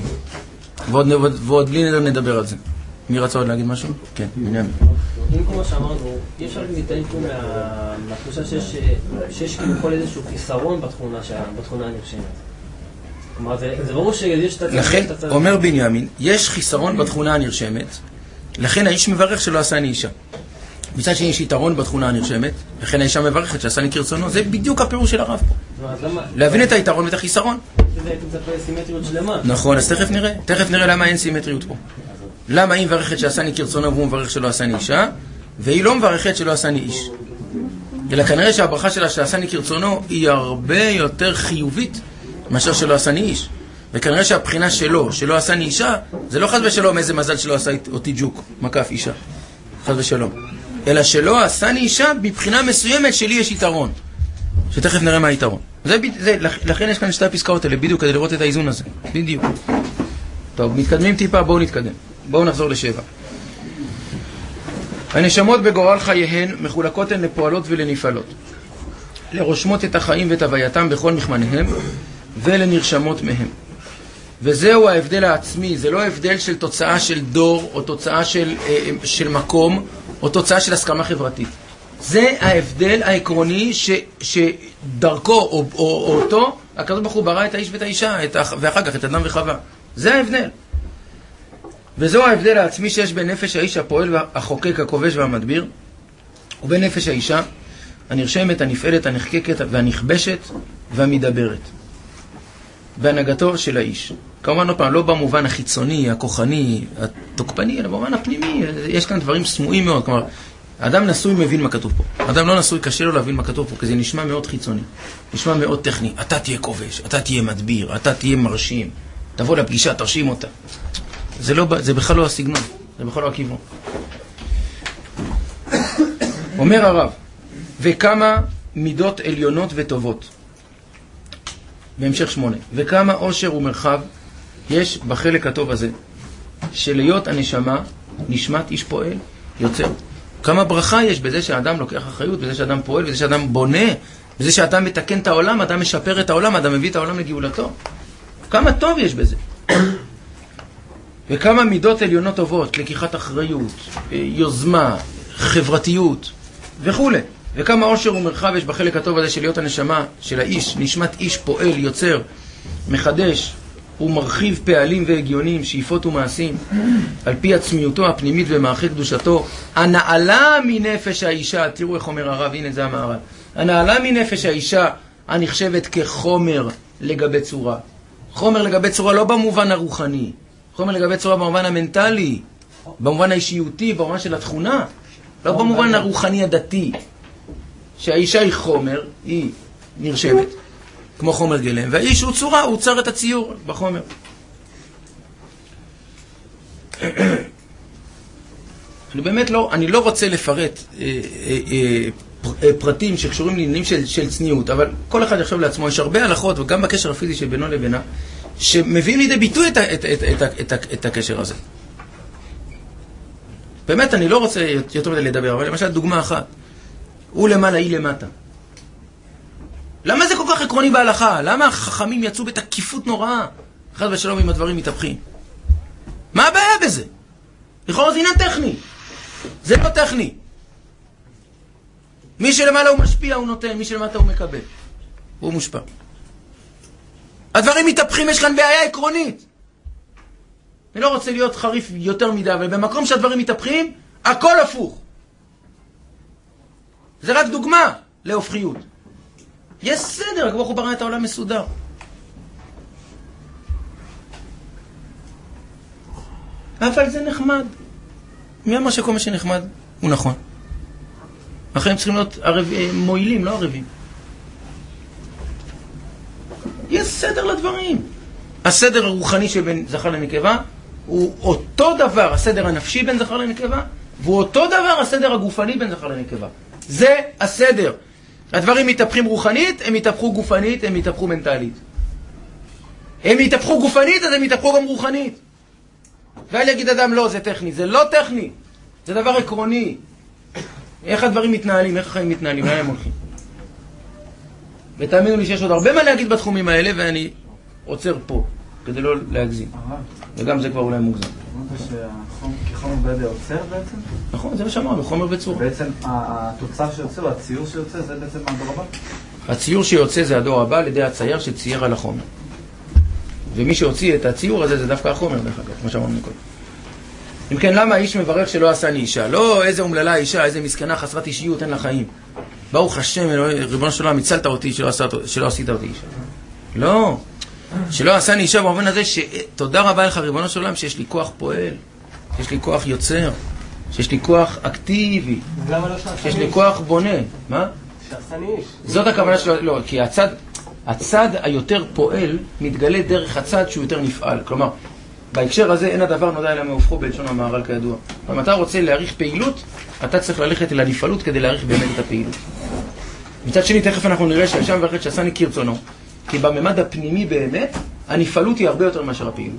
ועוד בלי נדבר על זה. מי רצה עוד להגיד משהו? כן, בנימין. אם כמו שאמרנו, אי אפשר להתאים פה מהתחושה שיש כאילו כל איזשהו חיסרון בתכונה הנרשמת. כלומר, זה ברור שיש את הצד... לכן, אומר בנימין, יש חיסרון בתכונה הנרשמת, לכן האיש מברך שלא עשני אישה. מצד שני יש יתרון בתכונה הנרשמת, לכן האישה מברכת שעשני כרצונו, זה בדיוק הפירוש של הרב פה. להבין את היתרון ואת החיסרון. זה הייתם מצפה סימטריות שלמה. נכון, אז תכף נראה. תכף נראה למה אין סימטריות פה. למה היא מברכת שעשני כרצונו והוא מברך שלא עשני אישה, והיא לא מברכת שלא עשני איש. אלא כנראה שהברכה שלה שעשני כרצונו היא הרבה יותר חיובית מאשר שלא עשני איש. וכנראה שהבחינה שלו, שלא עשני אישה, זה לא חס ושלום איזה מזל שלא עשה אותי ג'וק, מקף אישה. חס ושלום. אלא שלא עשני אישה מבחינה מסוימת שלי יש יתרון. שתכף נראה מה היתרון. זה, זה, לכן יש כאן שתי הפסקאות האלה, בדיוק כדי לראות את האיזון הזה. בדיוק. טוב, מתקדמים טיפה, בואו נתקדם. בואו נחזור לשבע. הנשמות בגורל חייהן מחולקות הן לפועלות ולנפעלות. לרושמות את החיים ואת הווייתם בכל מכמניהם, ולנרשמות מהם. וזהו ההבדל העצמי, זה לא הבדל של תוצאה של דור, או תוצאה של, של מקום, או תוצאה של הסכמה חברתית. זה ההבדל העקרוני ש, שדרכו, או, או, או אותו, הקדוש ברוך הוא ברא את האיש ואת האישה, את, ואחר כך את אדם וחווה. זה ההבדל. וזהו ההבדל העצמי שיש בין נפש האיש הפועל, החוקק, הכובש והמדביר, ובין נפש האישה, הנרשמת, הנפעלת, הנחקקת והנכבשת והמדברת. בהנהגתו של האיש. כמובן, לא פעם, לא במובן החיצוני, הכוחני, התוקפני, אלא במובן הפנימי. יש כאן דברים סמויים מאוד. כלומר, האדם נשוי מבין מה כתוב פה. האדם לא נשוי, קשה לו להבין מה כתוב פה, כי זה נשמע מאוד חיצוני. נשמע מאוד טכני. אתה תהיה כובש, אתה תהיה מדביר, אתה תהיה מרשים. תבוא לפגישה, תרשים אותה. זה, לא, זה בכלל לא הסגנון, זה בכלל לא הכיוון. אומר הרב, וכמה מידות עליונות וטובות. בהמשך שמונה. וכמה עושר ומרחב יש בחלק הטוב הזה, של להיות הנשמה, נשמת איש פועל, יוצר. כמה ברכה יש בזה שהאדם לוקח אחריות, בזה שהאדם פועל, בזה שהאדם בונה, בזה שהאדם מתקן את העולם, אדם משפר את העולם, אדם מביא את העולם לגאולתו. כמה טוב יש בזה. וכמה מידות עליונות טובות, לקיחת אחריות, יוזמה, חברתיות וכו'. וכמה עושר ומרחב יש בחלק הטוב הזה של להיות הנשמה של האיש, נשמת איש פועל, יוצר, מחדש ומרחיב פעלים והגיונים, שאיפות ומעשים, על פי עצמיותו הפנימית ומערכי קדושתו, הנעלה מנפש האישה, תראו איך אומר הרב, הנה זה המערב, הנעלה מנפש האישה הנחשבת כחומר לגבי צורה. חומר לגבי צורה לא במובן הרוחני, חומר לגבי צורה במובן המנטלי, במובן האישיותי, במובן של התכונה, לא במובן הרוחני הדתי. שהאישה היא חומר, היא נרשמת, כמו חומר גלם, והאיש הוא צורה, הוא צר את הציור בחומר. אני באמת לא, אני לא רוצה לפרט אה, אה, אה, פרטים שקשורים לעניינים של, של צניעות, אבל כל אחד יחשוב לעצמו, יש הרבה הלכות, וגם בקשר הפיזי שבינו לבינה, שמביאים לידי ביטוי את, את, את, את, את, את, את הקשר הזה. באמת, אני לא רוצה יותר מדי לדבר, אבל למשל דוגמה אחת. הוא למעלה, היא למטה. למה זה כל כך עקרוני בהלכה? למה החכמים יצאו בתקיפות נוראה? אחד ושלום עם הדברים מתהפכים. מה הבעיה בזה? לכאורה זה עניין טכני. זה לא טכני. מי שלמעלה הוא משפיע, הוא נותן, מי שלמטה הוא מקבל. הוא מושפע. הדברים מתהפכים, יש כאן בעיה עקרונית. אני לא רוצה להיות חריף יותר מדי, אבל במקום שהדברים מתהפכים, הכל הפוך. זה רק דוגמה להופכיות. יש סדר, הקדוש ברוך הוא ברא את העולם מסודר. אבל זה נחמד. מי אמר שכל מה שנחמד הוא נכון? אחרים צריכים להיות ערב, מועילים, לא ערבים. יש סדר לדברים. הסדר הרוחני שבין זכר לנקבה הוא אותו דבר, הסדר הנפשי בין זכר לנקבה, והוא אותו דבר הסדר הגופני בין זכר לנקבה. זה הסדר. הדברים מתהפכים רוחנית, הם מתהפכו גופנית, הם מתהפכו מנטלית. הם מתהפכו גופנית, אז הם מתהפכו גם רוחנית. ואל יגיד אדם לא, זה טכני. זה לא טכני. זה דבר עקרוני. איך הדברים מתנהלים, איך החיים מתנהלים, לאן הם הולכים. ותאמינו לי שיש עוד הרבה מה להגיד בתחומים האלה, ואני עוצר פה, כדי לא להגזים. וגם זה כבר אולי מוגזם. אמרת שכחומר בידי עוצר בעצם? נכון, זה מה שאמרנו, חומר בצורה. בעצם התוצר שיוצא, הציור שיוצא, זה בעצם הדור הבא? הציור שיוצא זה הדור הבא על ידי הצייר שצייר על החומר. ומי שהוציא את הציור הזה זה דווקא החומר, דרך אגב, כמו שאמרנו קודם. אם כן, למה האיש מברך שלא עשה לי אישה? לא איזה אומללה אישה, איזה מסכנה חסרת אישיות, אין לה חיים. ברוך השם, ריבונו של עולם, הצלת אותי שלא, עשה, שלא עשית אותי אישה. לא, שלא עשה לי אישה במובן הזה שתודה רבה לך ריבונו של עולם שיש לי כוח פועל, שיש לי כוח יוצר, שיש לי כוח אקטיבי, שיש לי כוח בונה. מה? שעשה לי איש. זאת הכוונה שלו, לא, כי הצד, הצד היותר פועל מתגלה דרך הצד שהוא יותר נפעל. כלומר, בהקשר הזה אין הדבר נודע אלא מהופכו בלשון המהר"ל כידוע. אם אתה רוצה להעריך פעילות, אתה צריך ללכת אל הנפעלות כדי להעריך באמת את הפעילות. מצד שני, תכף אנחנו נראה שהשם מברך שעשני כרצונו, כי בממד הפנימי באמת, הנפעלות היא הרבה יותר מאשר הפעילות.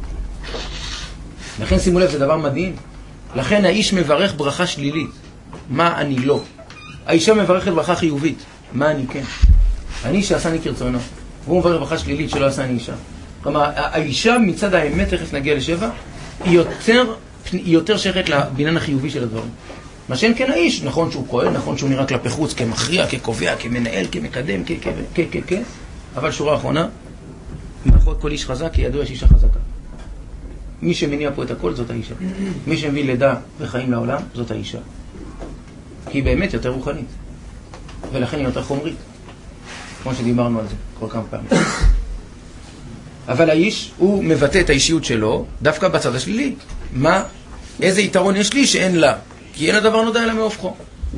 לכן שימו לב, זה דבר מדהים. לכן האיש מברך ברכה שלילית. מה אני לא? האישה מברכת ברכה חיובית. מה אני כן? אני שעשני כרצונו. והוא מברך ברכה שלילית שלא עשני אישה. כלומר, האישה מצד האמת, תכף נגיע לשבע, היא יותר, היא יותר שייכת לבניין החיובי של הדברים. מה שאין כן האיש, נכון שהוא כהן, נכון שהוא נראה כלפי חוץ, כמכריע, כקובע, כמנהל, כמקדם, כ... כ... כ... כ... כ... אבל שורה האחרונה, מאחורי כל איש חזק, כי ידוע שיש אישה חזקה. מי שמניע פה את הכל, זאת האישה. מי שמביא לידה וחיים לעולם, זאת האישה. כי היא באמת יותר רוחנית. ולכן היא יותר חומרית. כמו שדיברנו על זה כל כמה פעמים. אבל האיש, הוא מבטא את האישיות שלו דווקא בצד השלילי. מה, איזה יתרון יש לי שאין לה? כי אין הדבר נודע אלא מהופכו.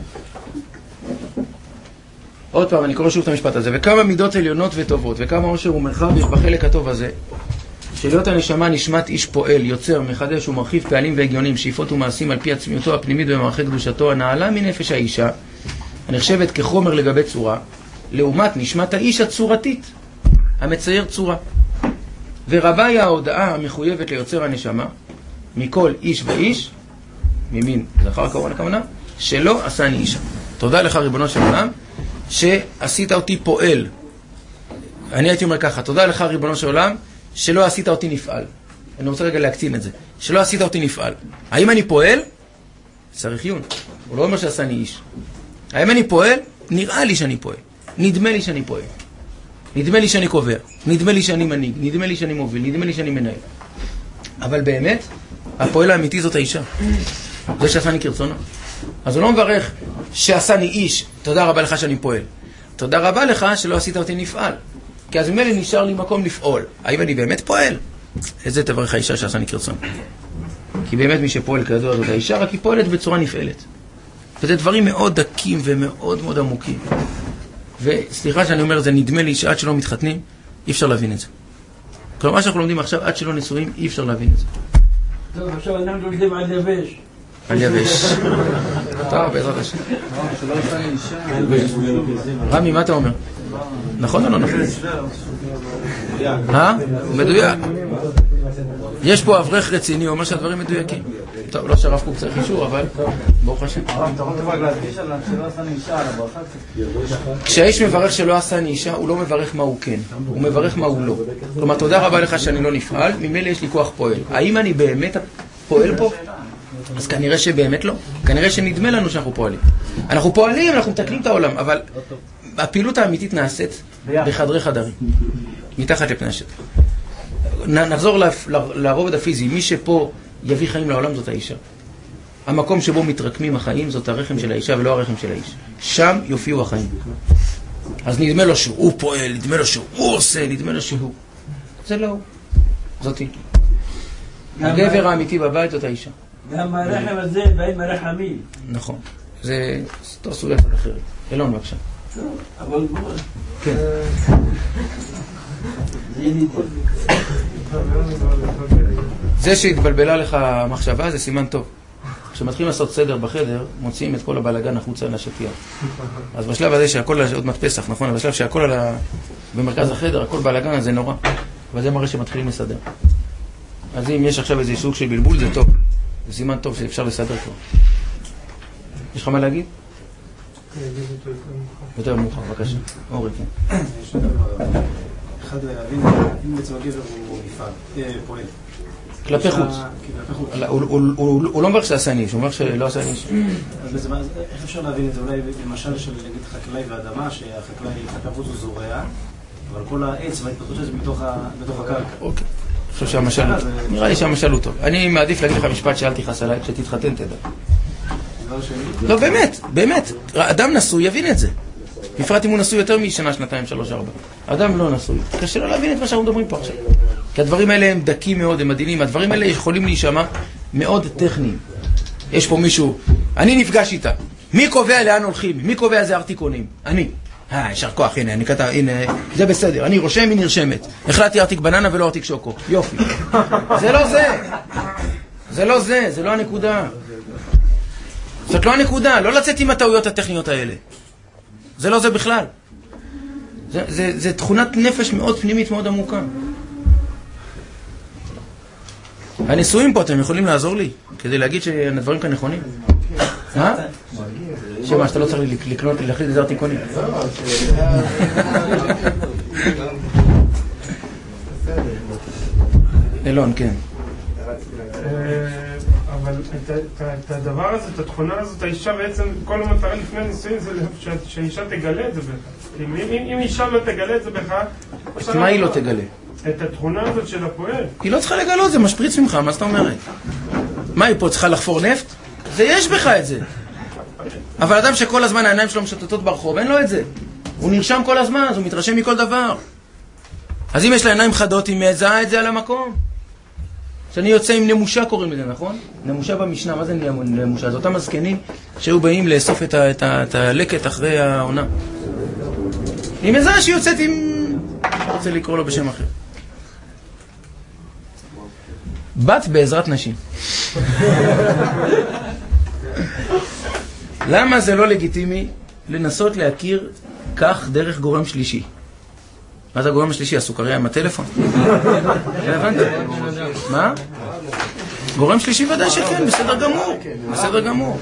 עוד פעם, אני קורא שוב את המשפט הזה. וכמה מידות עליונות וטובות, וכמה עושר ומרחב יש בחלק הטוב הזה, שלהיות הנשמה נשמת איש פועל, יוצר, מחדש ומרחיב פעלים והגיונים, שאיפות ומעשים על פי עצמיותו הפנימית במערכי קדושתו, הנעלה מנפש האישה, הנחשבת כחומר לגבי צורה, לעומת נשמת האיש הצורתית, המצייר צורה. ורבה היא ההודעה המחויבת ליוצר הנשמה, מכל איש ואיש, ממין זכר כמובן הכוונה, שלא עשני אישה. תודה לך ריבונו של עולם, שעשית אותי פועל. אני הייתי אומר ככה, תודה לך ריבונו של עולם, שלא עשית אותי נפעל. אני רוצה רגע להקצין את זה. שלא עשית אותי נפעל. האם אני פועל? צריך עיון. הוא לא אומר שעשני איש. האם אני פועל? נראה לי שאני פועל. נדמה לי שאני פועל. נדמה לי שאני קובע. נדמה לי שאני מנהיג. נדמה לי שאני מוביל. נדמה לי שאני מנהל. אבל באמת, הפועל האמיתי זאת האישה. זה שעשני כרצונו. אז הוא לא מברך שעשני איש, תודה רבה לך שאני פועל. תודה רבה לך שלא עשית אותי נפעל. כי אז ממילא נשאר לי מקום לפעול. האם אני באמת פועל? איזה תברך האישה שעשני כרצונו. כי באמת מי שפועל כידוע זאת האישה, רק היא פועלת בצורה נפעלת. וזה דברים מאוד דקים ומאוד מאוד עמוקים. וסליחה שאני אומר, זה נדמה לי שעד שלא מתחתנים, אי אפשר להבין את זה. כלומר, מה שאנחנו לומדים עכשיו, עד שלא נשואים, אי אפשר להבין את זה. טוב, עכשיו אנחנו לומדים על יבש. על יבש. טוב, בעזרת השם. רמי, מה אתה אומר? נכון או לא נכון? אה? מדויק. יש פה אברך רציני, הוא אומר שהדברים מדויקים. טוב, לא שרף פה צריך אישור, אבל ברוך השם. כשהאיש מברך שלא עשני אישה, הוא לא מברך מה הוא כן, הוא מברך מה הוא לא. כלומר, תודה רבה לך שאני לא נפעל, ממילא יש לי כוח פועל. האם אני באמת פועל פה? אז כנראה שבאמת לא. כנראה שנדמה לנו שאנחנו פועלים. אנחנו פועלים, אנחנו מתקנים את העולם, אבל הפעילות האמיתית נעשית בחדרי חדרים, מתחת לפני השטח. נחזור לרובד הפיזי. מי שפה יביא חיים לעולם זאת האישה. המקום שבו מתרקמים החיים זאת הרחם של האישה ולא הרחם של האיש. שם יופיעו החיים. אז נדמה לו שהוא פועל, נדמה לו שהוא עושה, נדמה לו שהוא. זה לא הוא. זאת היא. הגבר האמיתי בבית זאת האישה. גם הרחם הזה באים הרחמים. נכון. זה תעשו לצד אחרת. אלון בבקשה. אבל בוא. כן. זה שהתבלבלה לך המחשבה זה סימן טוב. כשמתחילים לעשות סדר בחדר, מוציאים את כל הבלגן החוצה לשתייה. אז בשלב הזה שהכל עוד מעט פסח, נכון? בשלב שהכל במרכז החדר, הכל בלגן, זה נורא. אבל זה מראה שמתחילים לסדר. אז אם יש עכשיו איזה סוג של בלבול, זה טוב. זה סימן טוב שאפשר לסדר כבר. יש לך מה להגיד? יותר מאוחר, בבקשה. אורי, כן. אחד להבין, אם בעצם הגבר הוא נפעל, פועל. כלפי חוץ. הוא לא מברך שעשה ניש, הוא מברך שלא עשה ניש. אז בעצם, איך אפשר להבין את זה? אולי למשל של נגיד חקלאי ואדמה, שהחקלאי חקלאות הוא זורע, אבל כל העץ וההתפתחות של זה בתוך הקרקע. אוקיי. אני חושב שהמשל, נראה לי שהמשל הוא טוב. אני מעדיף להגיד לך משפט שאל תכעס עליי, כשתתחתן תדע. לא, באמת, באמת. אדם נשוי יבין את זה. בפרט אם הוא נשוי יותר משנה, שנתיים, שלוש, ארבע. אדם לא נשוי. קשה לו להבין את מה שאנחנו מדברים פה עכשיו. כי הדברים האלה הם דקים מאוד, הם מדהימים. הדברים האלה יכולים להישמע מאוד טכניים. יש פה מישהו, אני נפגש איתה. מי קובע לאן הולכים? מי קובע איזה ארטיקונים? אני. אה, ישר כוח, הנה, אני כתב, הנה, זה בסדר. אני רושם, היא נרשמת. החלטתי ארטיק בננה ולא ארטיק שוקו. יופי. זה לא זה. זה לא זה, זה לא הנקודה. זאת לא הנקודה, לא לצאת עם הטעויות הטכניות האלה. זה לא זה בכלל. זה, זה, זה תכונת נפש מאוד פנימית, מאוד עמוקה. הניסויים פה, אתם יכולים לעזור לי? כדי להגיד שהדברים כאן נכונים. אה? שמה, שאתה לא צריך לקנות, להחליט איזה ארטיקונים. אלון, כן. אבל את הדבר הזה, את התכונה הזאת, האישה בעצם, כל המטרה לפני הנישואים זה שהאישה תגלה את זה בך. אם אישה לא תגלה את זה בך... מה היא לא תגלה? את התכונה הזאת של הפועל. היא לא צריכה לגלות, זה משפריץ ממך, מה זאת אומרת? מה, היא פה צריכה לחפור נפט? זה יש בך את זה. אבל אדם שכל הזמן העיניים שלו משוטטות ברחוב, אין לו את זה. הוא נרשם כל הזמן, אז הוא מתרשם מכל דבר. אז אם יש לה עיניים חדות, היא מזהה את זה על המקום. כשאני יוצא עם נמושה קוראים לזה, נכון? נמושה במשנה, מה זה נמושה? זה אותם הזקנים שהיו באים לאסוף את, ה, את, ה, את הלקט אחרי העונה. היא מזהה שהיא יוצאת עם... אני רוצה לקרוא לו בשם אחר. בת בעזרת נשים. למה זה לא לגיטימי לנסות להכיר כך דרך גורם שלישי? מה זה הגורם השלישי? הסוכריה עם הטלפון? הבנתי. מה? גורם שלישי ודאי שכן, בסדר גמור. בסדר גמור.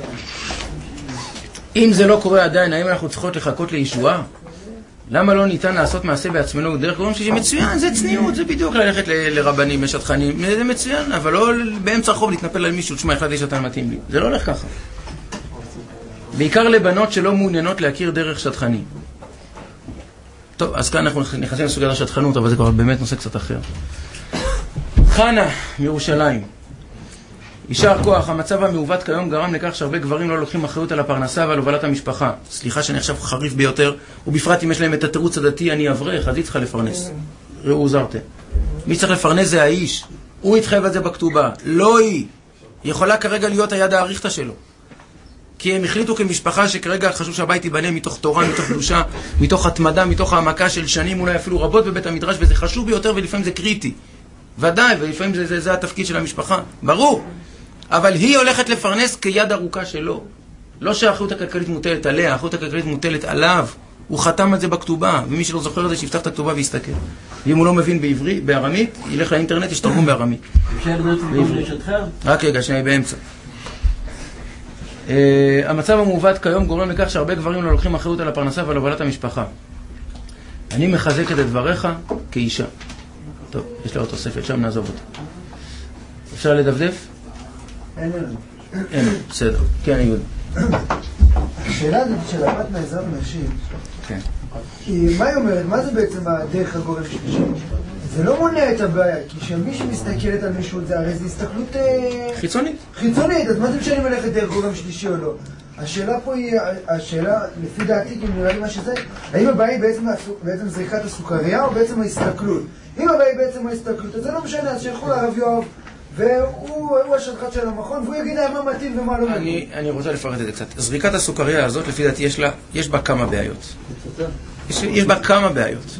אם זה לא קורה עדיין, האם אנחנו צריכות לחכות לישועה? למה לא ניתן לעשות מעשה בעצמנו דרך גורם שלישי? מצוין, זה צניעות, זה בדיוק ללכת לרבנים, לשטחנים, זה מצוין, אבל לא באמצע החוב להתנפל על מישהו, תשמע, החלטתי שאתה מתאים לי. זה לא הולך ככה. בעיקר לבנות שלא מעוניינות להכיר דרך שטחנים. טוב, אז כאן אנחנו נכנסים לסוגיית השטחנות, אבל זה כבר באמת נושא קצת אחר. חנה מירושלים. יישר כוח, המצב המעוות כיום גרם לכך שהרבה גברים לא לוקחים אחריות על הפרנסה ועל הובלת המשפחה. סליחה שאני עכשיו חריף ביותר, ובפרט אם יש להם את התירוץ הדתי, אני אברך, אז היא צריכה לפרנס. ראו זרתה. מי צריך לפרנס זה האיש. הוא יתחייב את זה בכתובה, לא היא. היא יכולה כרגע להיות היד האריכתה שלו. כי הם החליטו כמשפחה שכרגע חשוב שהבית ייבנה מתוך תורה, מתוך קדושה, מתוך התמדה, מתוך העמקה של שנים, אולי אפילו רבות בבית המדרש, וזה חשוב ביותר ולפעמים זה קריטי. ודאי, ולפעמים זה, זה, זה התפקיד של המשפחה. ברור. אבל היא הולכת לפרנס כיד ארוכה שלו. לא שהאחריות הכלכלית מוטלת עליה, האחריות הכלכלית מוטלת עליו. הוא חתם על זה בכתובה, ומי שלא זוכר את זה, שיפתח את הכתובה ויסתכל. ואם הוא לא מבין בעברית, בארמית, ילך לאינטרנט, יש תרגום בארמית. רק רגע, שאני באמצע. Uh, המצב המעוות כיום גורם לכך שהרבה גברים לא לוקחים אחריות על הפרנסה ועל הובלת המשפחה. אני מחזקת את דבריך כאישה. טוב, יש לה עוד תוספת, שם נעזוב אותה. אפשר לדפדף? אין לנו. אין, בסדר. כן, יהוד. השאלה הזאת של הבת מעזרת נשים, כן. מה היא אומרת? מה זה בעצם הדרך הגורם שלישי? זה לא מונע את הבעיה, כי כשמי שמסתכלת על מישהו, זה הרי זה הסתכלות... חיצונית. חיצונית, אז מה זה משנה אם הולכת דרך גורם שלישי או לא? השאלה פה היא, השאלה, לפי דעתי, כי נראה לי מה שזה, האם הבעיה היא בעצם, בעצם זריקת הסוכריה או בעצם ההסתכלות? אם הבעיה היא בעצם ההסתכלות, אז זה לא משנה, אז שילכו לרב יואב, והוא השלחת של המכון, והוא יגיד להם מה מתאים ומה לא מתאים. אני רוצה לפרט את זה קצת. זריקת הסוכריה הזאת, לפי דעתי, יש בה כמה בעיות. יש, יש בה כמה בעיות.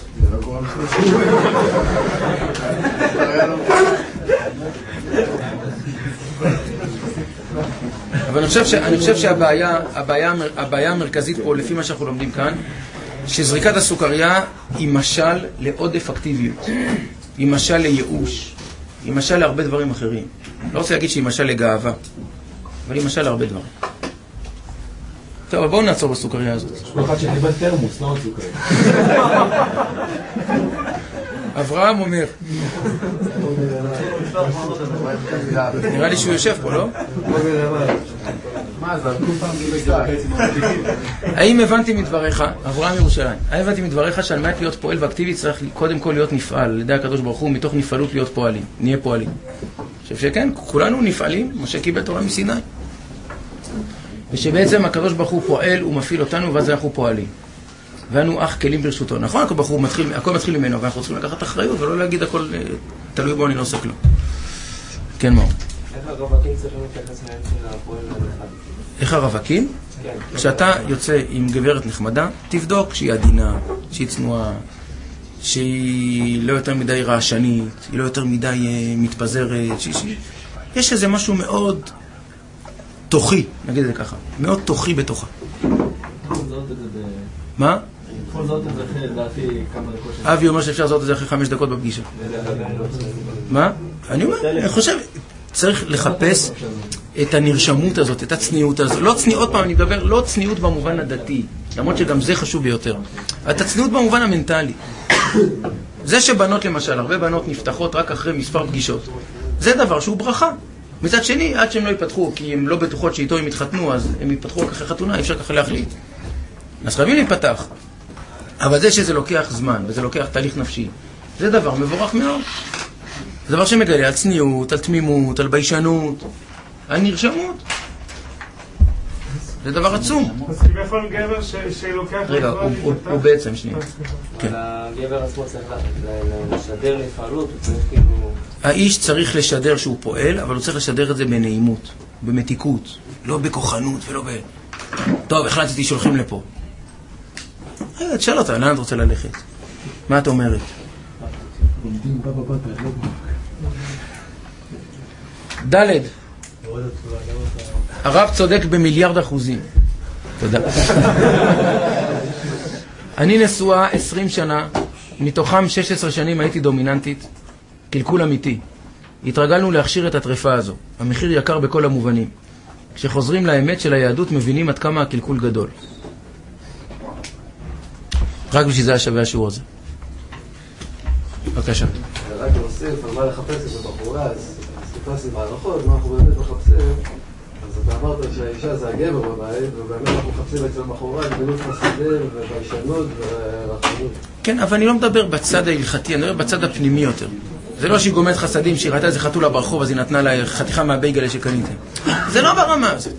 אבל אני חושב, ש, אני חושב שהבעיה, הבעיה, הבעיה המרכזית פה, לפי מה שאנחנו לומדים כאן, שזריקת הסוכריה היא משל לעודף אקטיביות, היא משל לייאוש, היא משל להרבה דברים אחרים. לא רוצה להגיד שהיא משל לגאווה, אבל היא משל להרבה דברים. טוב, בואו נעצור בסוכריה הזאת. יש פה אחד שקיבל תרמוס, לא סוכריה. אברהם אומר. נראה לי שהוא יושב פה, לא? מה זה? כל פעם גיל האם הבנתי מדבריך, אברהם ירושלים, האם הבנתי מדבריך שעל מנת להיות פועל ואקטיבי צריך קודם כל להיות נפעל, לידי הקדוש ברוך הוא, מתוך נפעלות להיות פועלים, נהיה פועלים. אני חושב שכן, כולנו נפעלים, משה קיבל תורה מסיני. ושבעצם הקדוש ברוך הוא פועל, הוא מפעיל אותנו, ואז אנחנו פועלים. ואנו אך כלים ברשותו. נכון, הכל ברוך הוא מתחיל, הכל מתחיל ממנו, ואנחנו צריכים לקחת אחריות, ולא להגיד הכל תלוי בו, אני לא עושה כלום. כן, מה? איך הרווקים צריכים להתייחס להם של הפועל והנחד? איך הרווקים? כן. כשאתה יוצא עם גברת נחמדה, תבדוק שהיא עדינה, שהיא צנועה, שהיא לא יותר מדי רעשנית, היא לא יותר מדי מתפזרת, שהיא... יש איזה משהו מאוד תוכי, נגיד את זה ככה, מאוד תוכי בתוכה. מה? יכול לזהות את זה אחרי, לדעתי, כמה דקות. אבי אומר שאפשר לזהות את זה אחרי חמש דקות בפגישה. מה? אני אומר, אני חושב, צריך לחפש את הנרשמות הזאת, את הצניעות הזאת. לא צניעות, עוד פעם אני מדבר, לא צניעות במובן הדתי, למרות שגם זה חשוב ביותר. את הצניעות במובן המנטלי. זה שבנות למשל, הרבה בנות נפתחות רק אחרי מספר פגישות. זה דבר שהוא ברכה. מצד שני, עד שהם לא ייפתחו, כי הם לא בטוחות שאיתו הם יתחתנו, אז הם ייפתחו רק אחרי חתונה, אי אפשר ככה להחליט. אז חייבים להיפתח. אבל זה שזה לוקח זמן, וזה לוקח תהליך נפשי, זה דבר מבורך מאוד. זה דבר שמגלה על צניעות, על תמימות, על ביישנות, על נרשמות. זה דבר עצום. אז כביכול גבר שלוקח... רגע, הוא בעצם, שנייה. אבל הגבר עצמו צריך לשדר לפעלות, הוא צריך כאילו... האיש צריך לשדר שהוא פועל, אבל הוא צריך לשדר את זה בנעימות, במתיקות, לא בכוחנות ולא ב... טוב, החלטתי שהולכים לפה. תשאל אותה, לאן את רוצה ללכת? מה את אומרת? ד' הרב צודק במיליארד אחוזים. תודה. אני נשואה עשרים שנה, מתוכם שש עשרה שנים הייתי דומיננטית, קלקול אמיתי. התרגלנו להכשיר את הטרפה הזו. המחיר יקר בכל המובנים. כשחוזרים לאמת של היהדות מבינים עד כמה הקלקול גדול. רק בשביל זה השווה השיעור הזה. בבקשה. רק להוסיף על מה לחפש את הבחורה, אז סיפרתי בהלכות, מה אנחנו באמת מחפשים. אז אתה אמרת שהאישה זה הגבר בבית, ובאמת אנחנו מחפשים אצל הבחורה גמילות חסדים וביישנות ורחמנות. כן, אבל אני לא מדבר בצד ההלכתי, אני מדבר בצד הפנימי יותר. זה לא שהיא גומלת חסדים, שהיא ראתה איזה חתולה ברחוב, אז היא נתנה לה חתיכה מהבייגלה שקניתם. זה לא ברמה הזאת.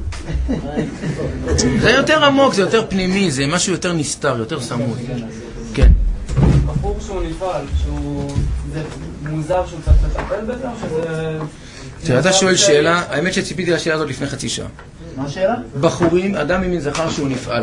זה יותר עמוק, זה יותר פנימי, זה משהו יותר נסתר, יותר סמוי. כן. בחור שהוא נפעל, שהוא... זה מוזר שהוא צריך לטפל בזה, או שזה... אתה שואל שאלה, האמת שציפיתי לשאלה הזאת לפני חצי שעה. מה השאלה? בחורים, אדם ממין זכר שהוא נפעל.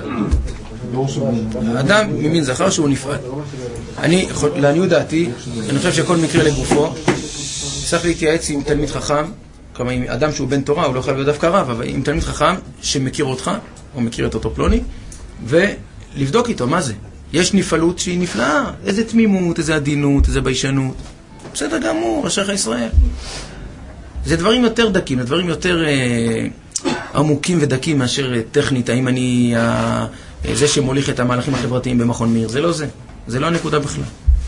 אדם ממין זכר שהוא נפעל. אני, לעניות דעתי, אני חושב שכל מקרה לגופו, צריך להתייעץ עם תלמיד חכם, כלומר, עם אדם שהוא בן תורה, הוא לא חייב להיות דווקא רב, אבל עם תלמיד חכם שמכיר אותך, או מכיר את אותו פלוני, ולבדוק איתו מה זה. יש נפעלות שהיא נפלאה, איזה תמימות, איזה עדינות, איזה ביישנות. בסדר גמור, אשריך ישראל. זה דברים יותר דקים, זה דברים יותר אה, עמוקים ודקים מאשר אה, טכנית. האם אני אה, זה שמוליך את המהלכים החברתיים במכון מאיר, זה לא זה. זה לא הנקודה בכלל.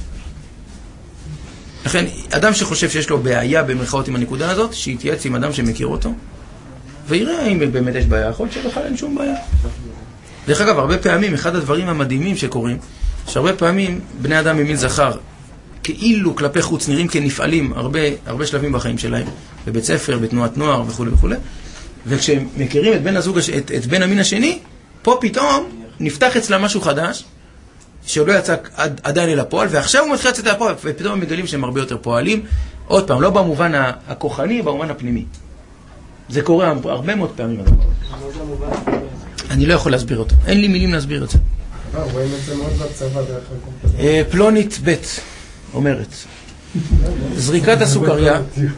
לכן, אדם שחושב שיש לו בעיה במרכאות עם הנקודה הזאת, שיתייעץ עם אדם שמכיר אותו, ויראה אם באמת יש בעיה, יכול להיות שבכלל אין שום בעיה. דרך אגב, הרבה פעמים, אחד הדברים המדהימים שקורים, שהרבה פעמים בני אדם ממין זכר, כאילו כלפי חוץ נראים כנפעלים הרבה, הרבה שלבים בחיים שלהם, בבית ספר, בתנועת נוער וכו' וכו'. וכשהם מכירים את בן הזוג, את, את בן המין השני, פה פתאום נפתח אצלה משהו חדש, שהוא לא יצא עדיין אל הפועל, ועכשיו הוא מתחיל לצאת אל הפועל, ופתאום הם מגלים שהם הרבה יותר פועלים. עוד פעם, לא במובן הכוחני, במובן הפנימי. זה קורה הרבה מאוד פעמים. אני לא יכול להסביר אותו. אין לי מילים להסביר את זה. רואים את זה מאוד בצבא דרך אגב. פלונית ב' אומרת, זריקת הסוכריה,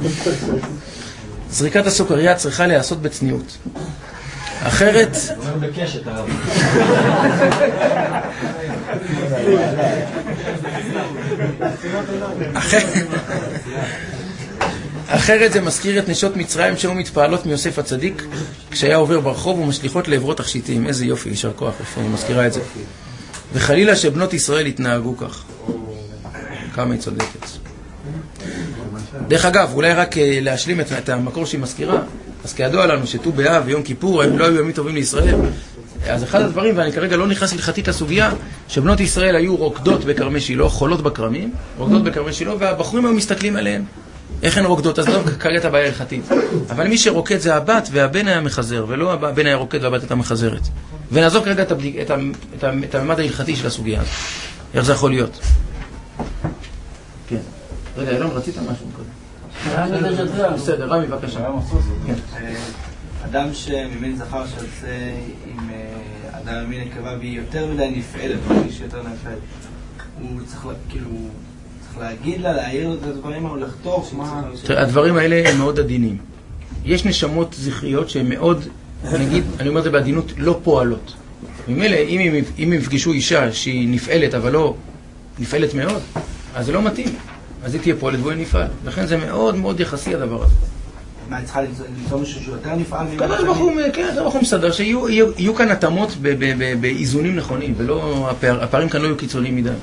זריקת הסוכריה צריכה להיעשות בצניעות. אחרת... אומר בקשת הרב. אחרת זה מזכיר את נשות מצרים שהיו מתפעלות מיוסף הצדיק כשהיה עובר ברחוב ומשליחות לעברו תכשיטים. איזה יופי, יישר כוח, איפה היא מזכירה את זה. וחלילה שבנות ישראל התנהגו כך. כמה היא צודקת. דרך אגב, אולי רק להשלים את, את המקור שהיא מזכירה, אז כידוע לנו שט"ו באב ויום כיפור הם לא היו ימים טובים לישראל. אז אחד הדברים, ואני כרגע לא נכנס הלכתית לסוגיה, שבנות ישראל היו רוקדות בכרמי שילה, חולות בכרמים, רוקדות בכרמי שילה, והבחורים היו מסתכלים עליהם. איך הן רוקדות? אז לא כרגע את הבעיה הלכתית. אבל מי שרוקד זה הבת והבן היה מחזר, ולא הבן היה רוקד והבת הייתה מחזרת. ונעזוב כרגע את, הבדיק, את, את, את הממד ההלכתי של הסוגיה הזאת. איך זה יכול להיות? כן. רגע, אלון, רצית משהו קודם? בסדר, רמי, בבקשה. אדם שממין זכר שיוצא עם אדם ממין נקבה והיא יותר מדי נפעלת, מרגיש יותר נפעלת, הוא צריך כאילו... להגיד לה, להעיר את הדברים האלה, לחתוך, מה... הדברים האלה הם מאוד עדינים. יש נשמות זכריות שהן מאוד, נגיד, אני אומר את זה בעדינות, לא פועלות. ממילא, אם הם יפגשו אישה שהיא נפעלת, אבל לא נפעלת מאוד, אז זה לא מתאים. אז היא תהיה פועלת והוא נפעל. לכן זה מאוד מאוד יחסי הדבר הזה. מה, היא צריכה למצוא מישהו שיותר נפעל? כן, זה בחור מסדר, שיהיו כאן התאמות באיזונים נכונים, ולא, הפערים כאן לא יהיו קיצוניים מדי.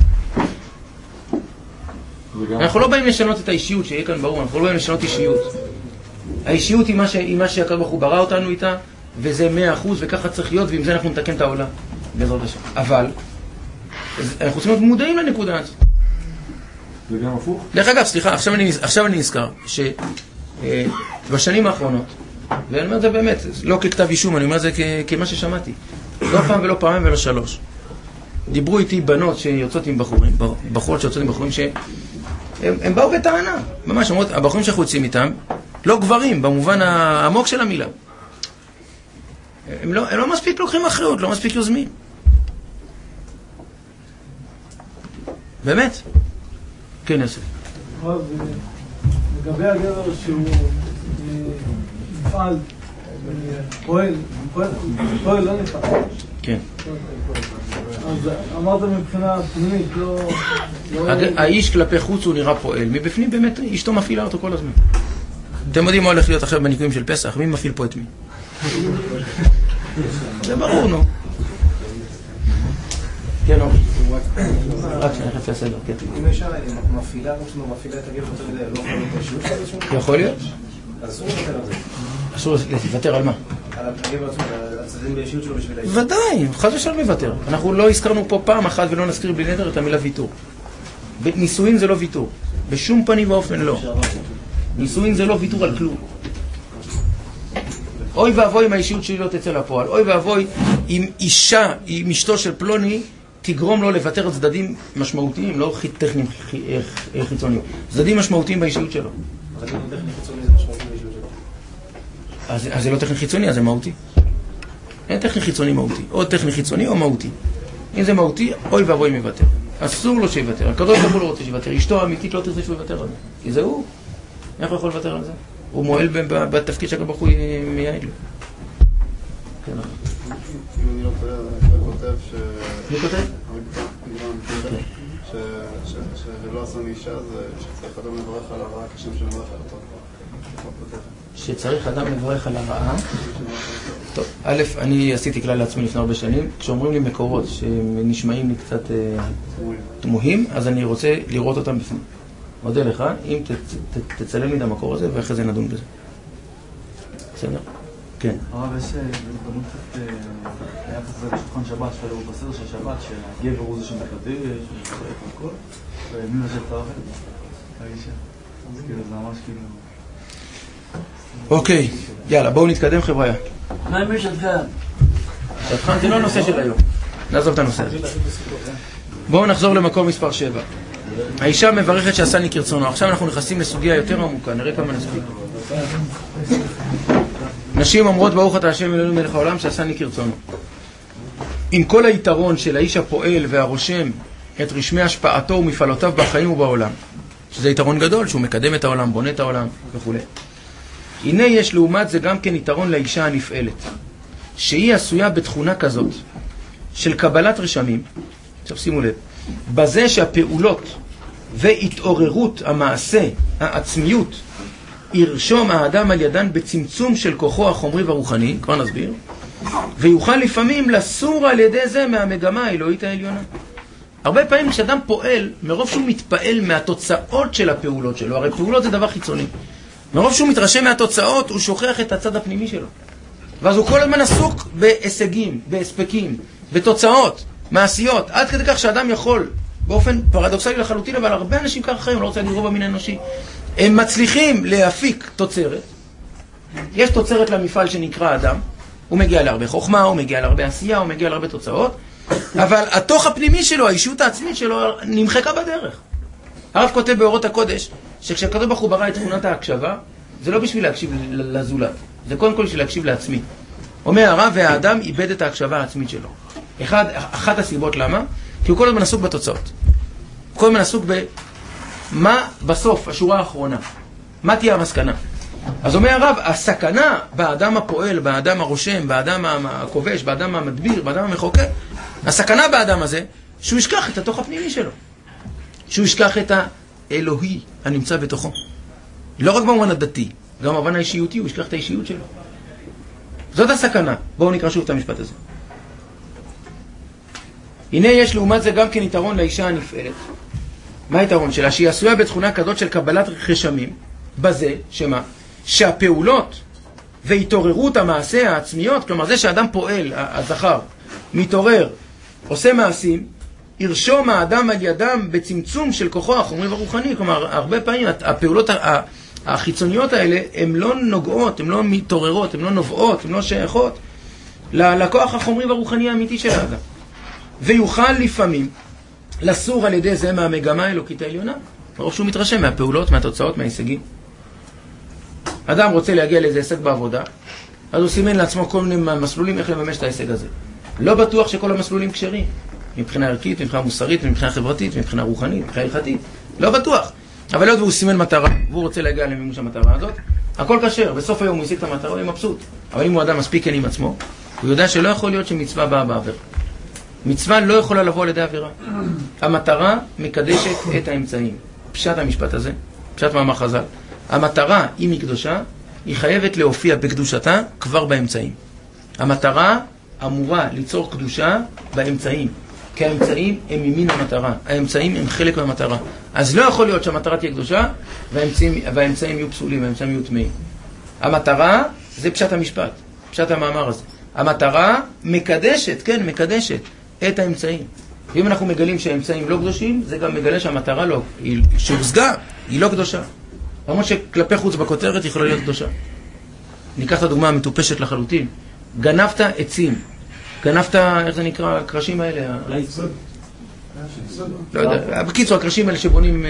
אנחנו לא באים לשנות את האישיות שיהיה כאן ברור, אנחנו לא באים לשנות אישיות. האישיות היא מה, ש... היא מה שהקדוש ברוך הוא ברא אותנו איתה, וזה מאה אחוז, וככה צריך להיות, ועם זה אנחנו נתקן את העולם, בעזרת השם. אבל, אנחנו צריכים להיות מודעים לנקודה הזאת. זה גם הפוך? דרך אגב, סליחה, עכשיו אני, עכשיו אני נזכר, שבשנים האחרונות, ואני אומר את זה באמת, לא ככתב אישום, אני אומר את זה כמה ששמעתי. לא פעם ולא פעמים ולא שלוש. דיברו איתי בנות שיוצאות עם בחורים, בחורות שיוצאות עם בחורים שהם הם באו בטענה, ממש, אומרות, הבחורים שאנחנו יוצאים איתם, לא גברים, במובן העמוק של המילה. הם לא, הם לא מספיק לוקחים אחריות, לא מספיק יוזמים. באמת? כן, יוסף. לגבי הגבר שהוא מפעל, פועל, פועל לא נפעל. כן. אז אמרת מבחינה פנימית, לא... האיש כלפי חוץ הוא נראה פועל, מבפנים באמת אשתו מפעילה אותו כל הזמן. אתם יודעים מה הולך להיות עכשיו בניקויים של פסח? מי מפעיל פה את מי? זה ברור, נו. כן, נו. רק שאני חפי הסדר, כן. אם אישה מפעילה, כמו שלא מפעילה את הגבר יותר מדי, לא יכול להיות אישיות כזה? יכול להיות? אז אסור לוותר על זה. אסור לוותר על מה? על הגבר עצמו, על הצדדים באישיות שלו בשביל האישיות. ודאי, חד ושלום לוותר. אנחנו לא הזכרנו פה פעם אחת ולא נזכיר בלי נדר את המילה ויתור. נישואין זה לא ויתור. בשום פנים ואופן לא. נישואין זה לא ויתור על כלום. אוי ואבוי אם האישיות שלי לא תצא לפועל. אוי ואבוי אם אישה, אם אשתו של פלוני, תגרום לו לוותר על צדדים משמעותיים, לא טכניים חיצוניים. צדדים משמעותיים באישיות שלו. אבל אם טכני חיצוני זה משמעותי באישיות שלו. אז, אז זה לא טכני חיצוני, אז זה מהותי. אין טכני חיצוני מהותי. או טכני חיצוני או מהותי. אם זה מהותי, אוי ואבוי אם יוותר. אסור לו שיוותר. הקדוש ברוך הוא לא רוצה שיוותר. אשתו האמיתית לא תרצה שהוא יוותר על זה. כי זה הוא. איך הוא יכול לוותר על זה? הוא מועל בתפקיד שהקדוש ברוך הוא מייעד לו. כן. אם אני לא טועה, אתה כותב ש... מי כותב? שלא עשה מאישה זה שצריך אדם לברך על הרעה כשם שנברך על הטוב. שצריך אדם לברך על הרעה? טוב, א', אני עשיתי כלל לעצמי לפני הרבה שנים. כשאומרים לי מקורות שנשמעים לי קצת תמוהים, אז אני רוצה לראות אותם בפנים. מודה לך, אם תצלם לי את המקור הזה, ואחרי זה נדון בזה. בסדר? כן. הרב, יש הזדמנות קצת ביחס לזה בשולחן שבת, שאלה הוא בסדר של שבת, שהגבר הוא זה שמקדש, שמקדש והכל, ומי נשאר את האוכל? האישה. אז כאילו, זה ממש כאילו... אוקיי, יאללה, בואו נתקדם חבריה. מה עם שתכן? שתכן זה לא הנושא של היום. נעזוב את הנושא הזה. בואו נחזור למקור מספר שבע. האישה מברכת שעשני כרצונו. עכשיו אנחנו נכנסים לסוגיה יותר עמוקה, נראה כמה נספיק. נשים אומרות ברוך אתה השם אלוהינו מלך העולם שעשני כרצונו. עם כל היתרון של האיש הפועל והרושם את רשמי השפעתו ומפעלותיו בחיים ובעולם, שזה יתרון גדול, שהוא מקדם את העולם, בונה את העולם וכו'. הנה יש לעומת זה גם כן יתרון לאישה הנפעלת, שהיא עשויה בתכונה כזאת של קבלת רשמים. עכשיו שימו לב, בזה שהפעולות והתעוררות המעשה, העצמיות, ירשום האדם על ידן בצמצום של כוחו החומרי והרוחני, כבר נסביר, ויוכל לפעמים לסור על ידי זה מהמגמה האלוהית העליונה. הרבה פעמים כשאדם פועל, מרוב שהוא מתפעל מהתוצאות של הפעולות שלו, הרי פעולות זה דבר חיצוני, מרוב שהוא מתרשם מהתוצאות, הוא שוכח את הצד הפנימי שלו. ואז הוא כל הזמן עסוק בהישגים, בהספקים, בתוצאות, מעשיות, עד כדי כך שאדם יכול, באופן פרדוקסלי לחלוטין, אבל הרבה אנשים ככה חיים, לא רוצה לגרוע במין האנושי, הם מצליחים להפיק תוצרת. יש תוצרת למפעל שנקרא אדם, הוא מגיע להרבה חוכמה, הוא מגיע להרבה עשייה, הוא מגיע להרבה תוצאות, אבל התוך הפנימי שלו, האישיות העצמית שלו, נמחקה בדרך. הרב כותב באורות הקודש, שכשהקדוש ברוך הוא ברא את תכונת ההקשבה, זה לא בשביל להקשיב לזולת, זה קודם כל בשביל להקשיב לעצמי. אומר הרב, והאדם איבד את ההקשבה העצמית שלו. אחד, אחת הסיבות למה? כי הוא כל הזמן עסוק בתוצאות. הוא כל הזמן עסוק במה בסוף, השורה האחרונה. מה תהיה המסקנה? אז אומר הרב, הסכנה באדם הפועל, באדם הרושם, באדם הכובש, באדם המדביר, באדם המחוקק, הסכנה באדם הזה, שהוא ישכח את התוך הפנימי שלו. שהוא ישכח את האלוהי הנמצא בתוכו. לא רק במובן הדתי, גם במובן האישיותי, הוא ישכח את האישיות שלו. זאת הסכנה. בואו נקרא שוב את המשפט הזה. הנה יש לעומת זה גם כן יתרון לאישה הנפעלת. מה היתרון שלה? שהיא עשויה בתכונה כזאת של קבלת רשמים, בזה, שמה? שהפעולות והתעוררות המעשה העצמיות, כלומר זה שאדם פועל, הזכר, מתעורר, עושה מעשים, ירשום האדם על ידם בצמצום של כוחו החומרי והרוחני. כלומר, הרבה פעמים הפעולות החיצוניות האלה, הן לא נוגעות, הן לא מתעוררות, הן לא נובעות, הן לא שייכות ללקוח החומרי והרוחני האמיתי של האדם. ויוכל לפעמים לסור על ידי זה מהמגמה האלוקית העליונה, ברוב שהוא מתרשם מהפעולות, מהתוצאות, מההישגים. אדם רוצה להגיע לאיזה הישג בעבודה, אז הוא סימן לעצמו כל מיני מסלולים איך לממש את ההישג הזה. לא בטוח שכל המסלולים כשרים, מבחינה ערכית, מבחינה מוסרית, מבחינה חברתית, מבחינה רוחנית, מבחינה הלכתית. לא בטוח. אבל לא, והוא סימן מטרה, והוא רוצה להגיע למימוש המטרה הזאת, הכל כשר. בסוף היום הוא השיג את המטרה, הוא מבסוט. אבל אם הוא אדם מספיק כן עם עצמו, הוא יודע שלא יכול להיות שמצווה באה בעבירה. מצווה לא יכולה לבוא על ידי עבירה. המטרה מקדשת את האמצעים. פשט המשפט הזה, פשט מאמר חז"ל. המטרה, אם היא קדושה, היא חייבת להופיע בקדושתה כבר באמצעים. המטרה אמורה ליצור קדושה באמצעים, כי האמצעים הם ממין המטרה. האמצעים הם חלק מהמטרה. אז לא יכול להיות שהמטרה תהיה קדושה והאמצעים, והאמצעים יהיו פסולים, והאמצעים יהיו טמאים. המטרה זה פשט המשפט, פשט המאמר הזה. המטרה מקדשת, כן, מקדשת את האמצעים. ואם אנחנו מגלים שהאמצעים לא קדושים, זה גם מגלה שהמטרה לא, היא, שהושגה, היא לא קדושה. למרות שכלפי חוץ בכותרת יכולה להיות קדושה. ניקח את הדוגמה המטופשת לחלוטין. גנבת עצים. גנבת, איך זה נקרא, הקרשים האלה? לא יודע, בקיצור, הקרשים האלה שבונים...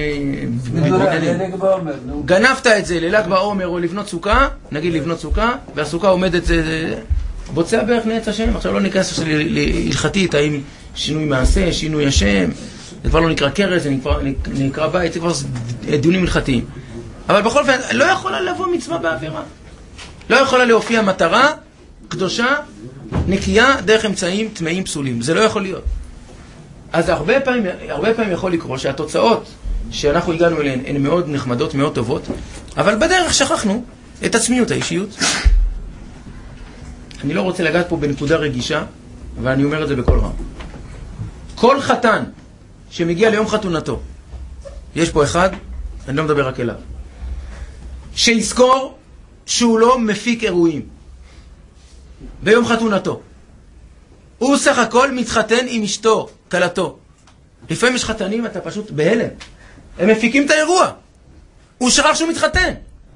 גנבת את זה לל"ג בעומר או לבנות סוכה, נגיד לבנות סוכה, והסוכה עומדת, בוצע בערך נעץ השם. עכשיו לא ניכנס להלכתית, האם שינוי מעשה, שינוי השם, זה כבר לא נקרא קרס, זה נקרא בית, זה כבר דיונים הלכתיים. אבל בכל אופן, לא יכולה לבוא מצווה בעבירה. לא יכולה להופיע מטרה קדושה, נקייה, דרך אמצעים טמאים פסולים. זה לא יכול להיות. אז הרבה פעמים, הרבה פעמים יכול לקרוא שהתוצאות שאנחנו הגענו אליהן הן מאוד נחמדות, מאוד טובות, אבל בדרך שכחנו את עצמיות האישיות. אני לא רוצה לגעת פה בנקודה רגישה, ואני אומר את זה בכל רם. כל חתן שמגיע ליום חתונתו, יש פה אחד, אני לא מדבר רק אליו, שיזכור שהוא לא מפיק אירועים ביום חתונתו. הוא סך הכל מתחתן עם אשתו, קלתו. לפעמים יש חתנים, אתה פשוט בהלם. הם מפיקים את האירוע. הוא שכח שהוא מתחתן.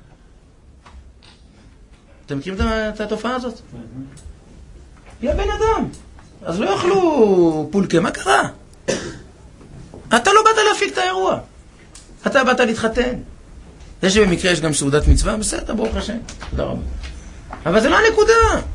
אתם מכירים את התופעה הזאת? יא בן אדם. אז לא יאכלו פולקה, מה קרה? אתה לא באת להפיק את האירוע. אתה באת להתחתן. זה שבמקרה יש גם סעודת מצווה, בסדר, ברוך השם. תודה רבה. אבל זה לא הנקודה.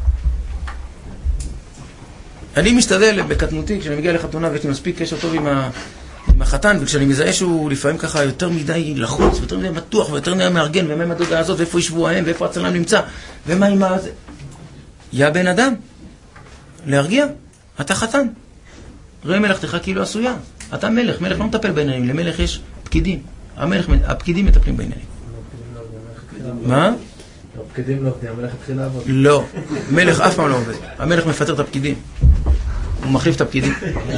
אני משתדל בקטנותי, כשאני מגיע לחתונה ויש לי מספיק קשר טוב עם, ה... עם החתן, וכשאני מזהה שהוא לפעמים ככה יותר מדי לחוץ, ויותר מדי מתוח, ויותר מדי מארגן, ומה עם הדודה הזאת, ואיפה ישבו ההם, ואיפה הצלם נמצא, ומה עם הזה. יא בן אדם, להרגיע, אתה חתן. ראה מלאכתך כאילו עשויה. אתה מלך, מלך לא מטפל בעניינים, למלך יש פקידים. המלך, הפקידים מטפלים בעניינים. מה? הפקידים לא עובדים, המלך התחיל לעבוד. לא, מלך אף פעם לא עובד. המלך מפטר את הפקידים. הוא מחליף את הפקידים.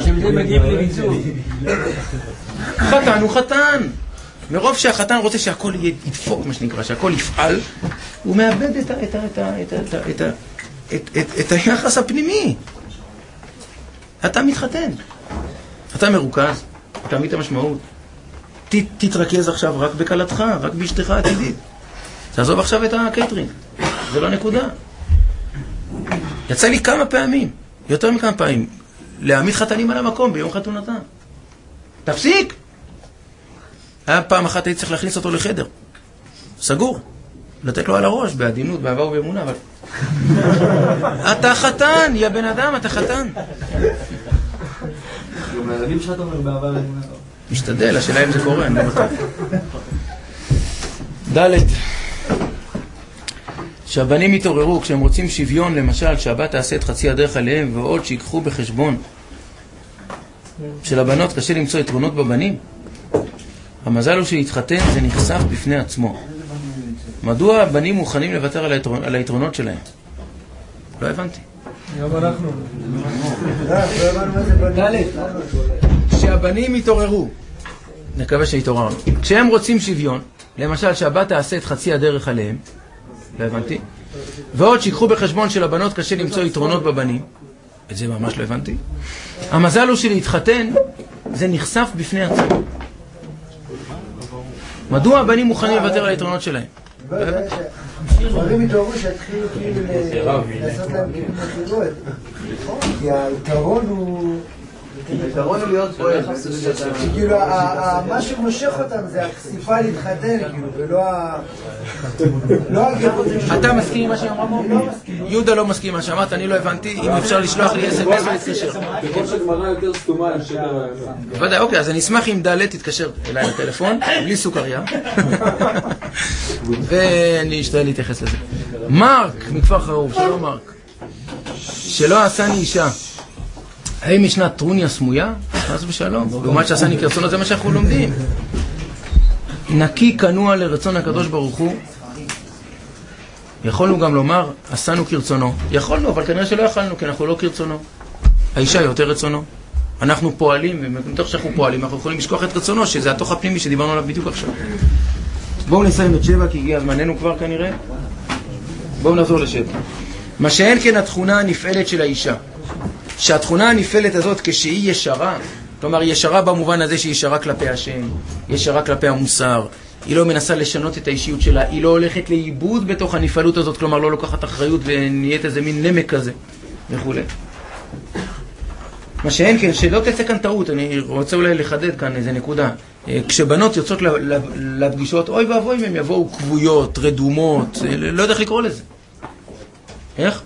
חתן הוא חתן. מרוב שהחתן רוצה שהכל ידפוק, מה שנקרא, שהכל יפעל, הוא מאבד את היחס הפנימי. אתה מתחתן. אתה מרוכז, אתה מביא את המשמעות. תתרכז עכשיו רק בקלתך, רק באשתך העתידית. תעזוב עכשיו את הקייטרינג. זה לא נקודה. יצא לי כמה פעמים, יותר מכמה פעמים, להעמיד חתנים על המקום ביום חתונתם. תפסיק! היה פעם אחת הייתי צריך להכניס אותו לחדר. סגור. לתת לו על הראש, בעדינות, באהבה ובאמונה, אבל... אתה חתן, יא בן אדם, אתה חתן. גם לילדים שאתה אומר באהבה ובאמונה. משתדל, השאלה אם זה קורה, אני לא בטוח. ד' שהבנים יתעוררו כשהם רוצים שוויון, למשל שהבת תעשה את חצי הדרך עליהם, ועוד שיקחו בחשבון שלבנות קשה למצוא יתרונות בבנים. המזל הוא שיתחתן זה נחשף בפני עצמו. מדוע הבנים מוכנים לוותר על היתרונות שלהם? לא הבנתי. גם אנחנו. שהבנים יתעוררו, נקווה שיתעוררנו, כשהם רוצים שוויון, למשל שהבת תעשה את חצי הדרך עליהם, לא הבנתי, ועוד שיקחו בחשבון שלבנות קשה למצוא יתרונות בבנים, את זה ממש לא הבנתי. המזל הוא שלהתחתן זה נחשף בפני עצמו. מדוע הבנים מוכנים לוותר על היתרונות שלהם? דברים התעוררו שהתחילו כאילו לעשות להם כאילו מחירות. כי היתרון הוא... היתרון הוא להיות פועל. כאילו, מה שמושך אותם זה החשיפה להתחתן, ולא ה... לא הגבות. אתה מסכים עם מה שאמרה פה? יהודה לא מסכים עם מה שאמרת, אני לא הבנתי. אם אפשר לשלוח לי אס אם אס ולהתקשר. ככל שגמרא יותר סתומה, אני שקר... בוודאי, אוקיי, אז אני אשמח אם ד' תתקשר אליי לטלפון, בלי סוכריה. ואני אשתדל להתייחס לזה. מרק, מכפר חרוב, שלום מרק. שלא עשני אישה. האם ישנה טרוניה סמויה? חס ושלום. לעומת שעשני כרצונו, זה מה שאנחנו לומדים. נקי כנוע לרצון הקדוש ברוך הוא. יכולנו גם לומר, עשנו כרצונו. יכולנו, אבל כנראה שלא יכולנו, כי אנחנו לא כרצונו. האישה יותר רצונו. אנחנו פועלים, ומתוך שאנחנו פועלים, אנחנו יכולים לשכוח את רצונו, שזה התוך הפנימי שדיברנו עליו בדיוק עכשיו. בואו נסיים את שבע, כי הגיע זמננו כבר כנראה. בואו נחזור לשבע. מה שאין כן התכונה הנפעלת של האישה. שהתכונה הנפעלת הזאת כשהיא ישרה, כלומר ישרה במובן הזה שהיא ישרה כלפי השם, ישרה כלפי המוסר, היא לא מנסה לשנות את האישיות שלה, היא לא הולכת לאיבוד בתוך הנפעלות הזאת, כלומר לא לוקחת אחריות ונהיית איזה מין נמק כזה וכו'. מה שאין כן, שלא תצא כאן טעות, אני רוצה אולי לחדד כאן איזה נקודה. כשבנות יוצאות לפגישות, אוי ואבוי אם הם יבואו כבויות, רדומות, לא יודע איך לקרוא לזה. איך?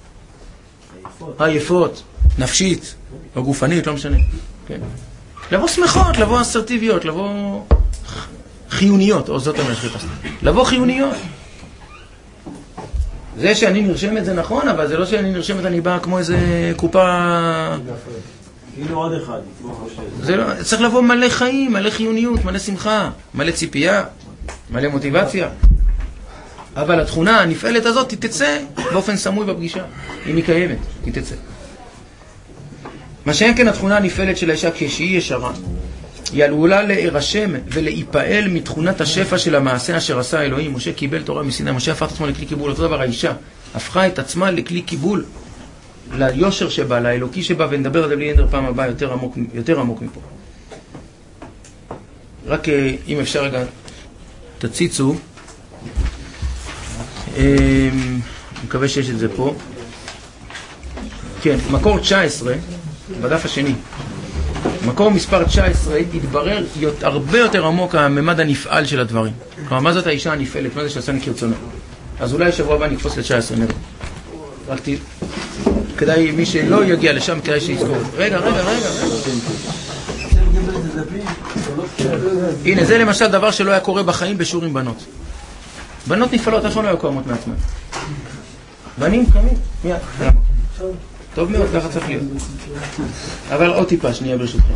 עייפות, נפשית, או גופנית, לא משנה. כן. לבוא שמחות, לבוא אסרטיביות, לבוא חיוניות, או זאת אומרת שחיפשת. לבוא חיוניות. זה שאני נרשמת זה נכון, אבל זה לא שאני נרשמת אני באה כמו איזה קופה... כאילו עוד אחד. זה לא, צריך לבוא מלא חיים, מלא חיוניות, מלא שמחה, מלא ציפייה, מלא מוטיבציה. אבל התכונה הנפעלת הזאת תתצא באופן סמוי בפגישה. אם היא קיימת, תתצא. מה שאין כן התכונה הנפעלת של האישה כשהיא ישרה, היא עלולה להירשם ולהיפעל מתכונת השפע של המעשה אשר עשה אלוהים. משה קיבל תורה מסיני, משה הפך את עצמו לכלי קיבול. אותו דבר האישה הפכה את עצמה לכלי קיבול, ליושר שבה, לאלוקי שבה, ונדבר על זה בלי ינדר פעם הבאה יותר עמוק, יותר עמוק מפה. רק אם אפשר רגע תציצו, אני מקווה שיש את זה פה. כן, מקור תשע עשרה, בדף השני. מקור מספר תשע עשרה התברר הרבה יותר עמוק הממד הנפעל של הדברים. כלומר, מה זאת האישה הנפעלת? מה זה שעשני כרצונו? אז אולי שבוע הבא נקפוץ ל-תשע עשרה, נראה. רק ת... כדאי, מי שלא יגיע לשם, כדאי שיזכור. רגע, רגע, רגע. הנה, זה למשל דבר שלא היה קורה בחיים בשיעור עם בנות. בנות נפעלות, איך לא היו קיימות מעצמם? בנים קמים, מיד, למה? טוב מאוד, ככה צריך להיות. אבל עוד טיפה, שנייה ברשותכם.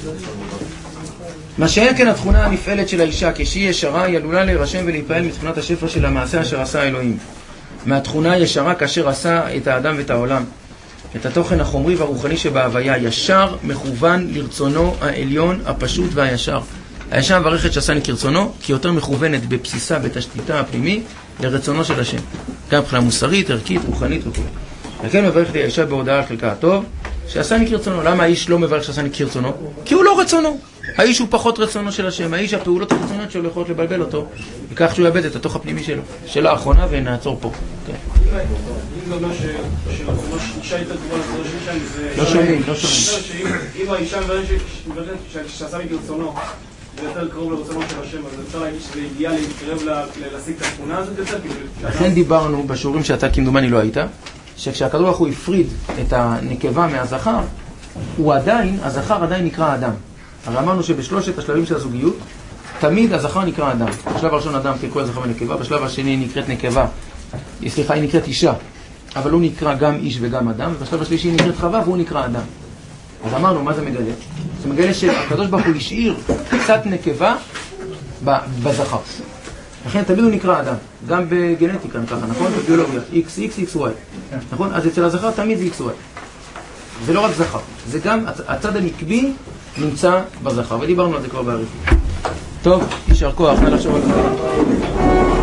מה שאין כן התכונה הנפעלת של האישה, כשהיא ישרה, היא עלולה להירשם ולהיפעל מתכונת השפע של המעשה אשר עשה אלוהים. מהתכונה הישרה כאשר עשה את האדם ואת העולם. את התוכן החומרי והרוחני שבהוויה, ישר מכוון לרצונו העליון, הפשוט והישר. האישה מברכת שעשני כרצונו, כי יותר מכוונת בבסיסה, בתשתיתה הפנימי, לרצונו של השם. גם מבחינה מוסרית, ערכית, רוחנית וכו'. וכן מברכת האישה בהודעה על חלקה הטוב, שעשני כרצונו. למה האיש לא מברך שעשני כרצונו? כי הוא לא רצונו. האיש הוא פחות רצונו של השם. האיש הפעולות הרצונות שלו יכולות לבלבל אותו, וכך שהוא יאבד את התוך הפנימי שלו. שאלה האחרונה ונעצור פה. כן. אם זה אומר שאישה יותר גבוהה לצורך של שם, זה... לא שומעים, לא שומעים. אם האישה מברכת שעשני כרצונו, זה יותר קרוב לרצונו של השם, אז אפשר להגיד שזה הגיע להתקרב להשיג את התכונה הזאת יותר? לכן דיברנו בשיעורים שאתה כמדומני לא היית, שכשהקדוש ברוך הוא הפריד את הנקבה מהזכר, הוא עדיין, הזכר עדיין נקרא אדם. הרי אמרנו שבשלושת השלבים של הזוגיות, תמיד הזכר נקרא אדם. בשלב הראשון אדם ככל הזכר ונקבה, בשלב השני נקראת נקבה, סליחה, היא נקראת אישה, אבל הוא נקרא גם איש וגם אדם, ובשלב השלישי היא נקראת חווה והוא נקרא אדם. אז אמרנו, מה זה מגלה? זה מגלה שהקדוש ברוך הוא השאיר קצת נקבה בזכר. לכן תמיד הוא נקרא אדם, גם בגנטיקה ככה, נכון? בביולוגיה, X, X, X, Y. נכון? אז אצל הזכר תמיד זה X, Y. זה לא רק זכר, זה גם הצד הנקבי נמצא בזכר, ודיברנו על זה כבר בעריכות. טוב, יישר כוח, נא לחשוב על זה.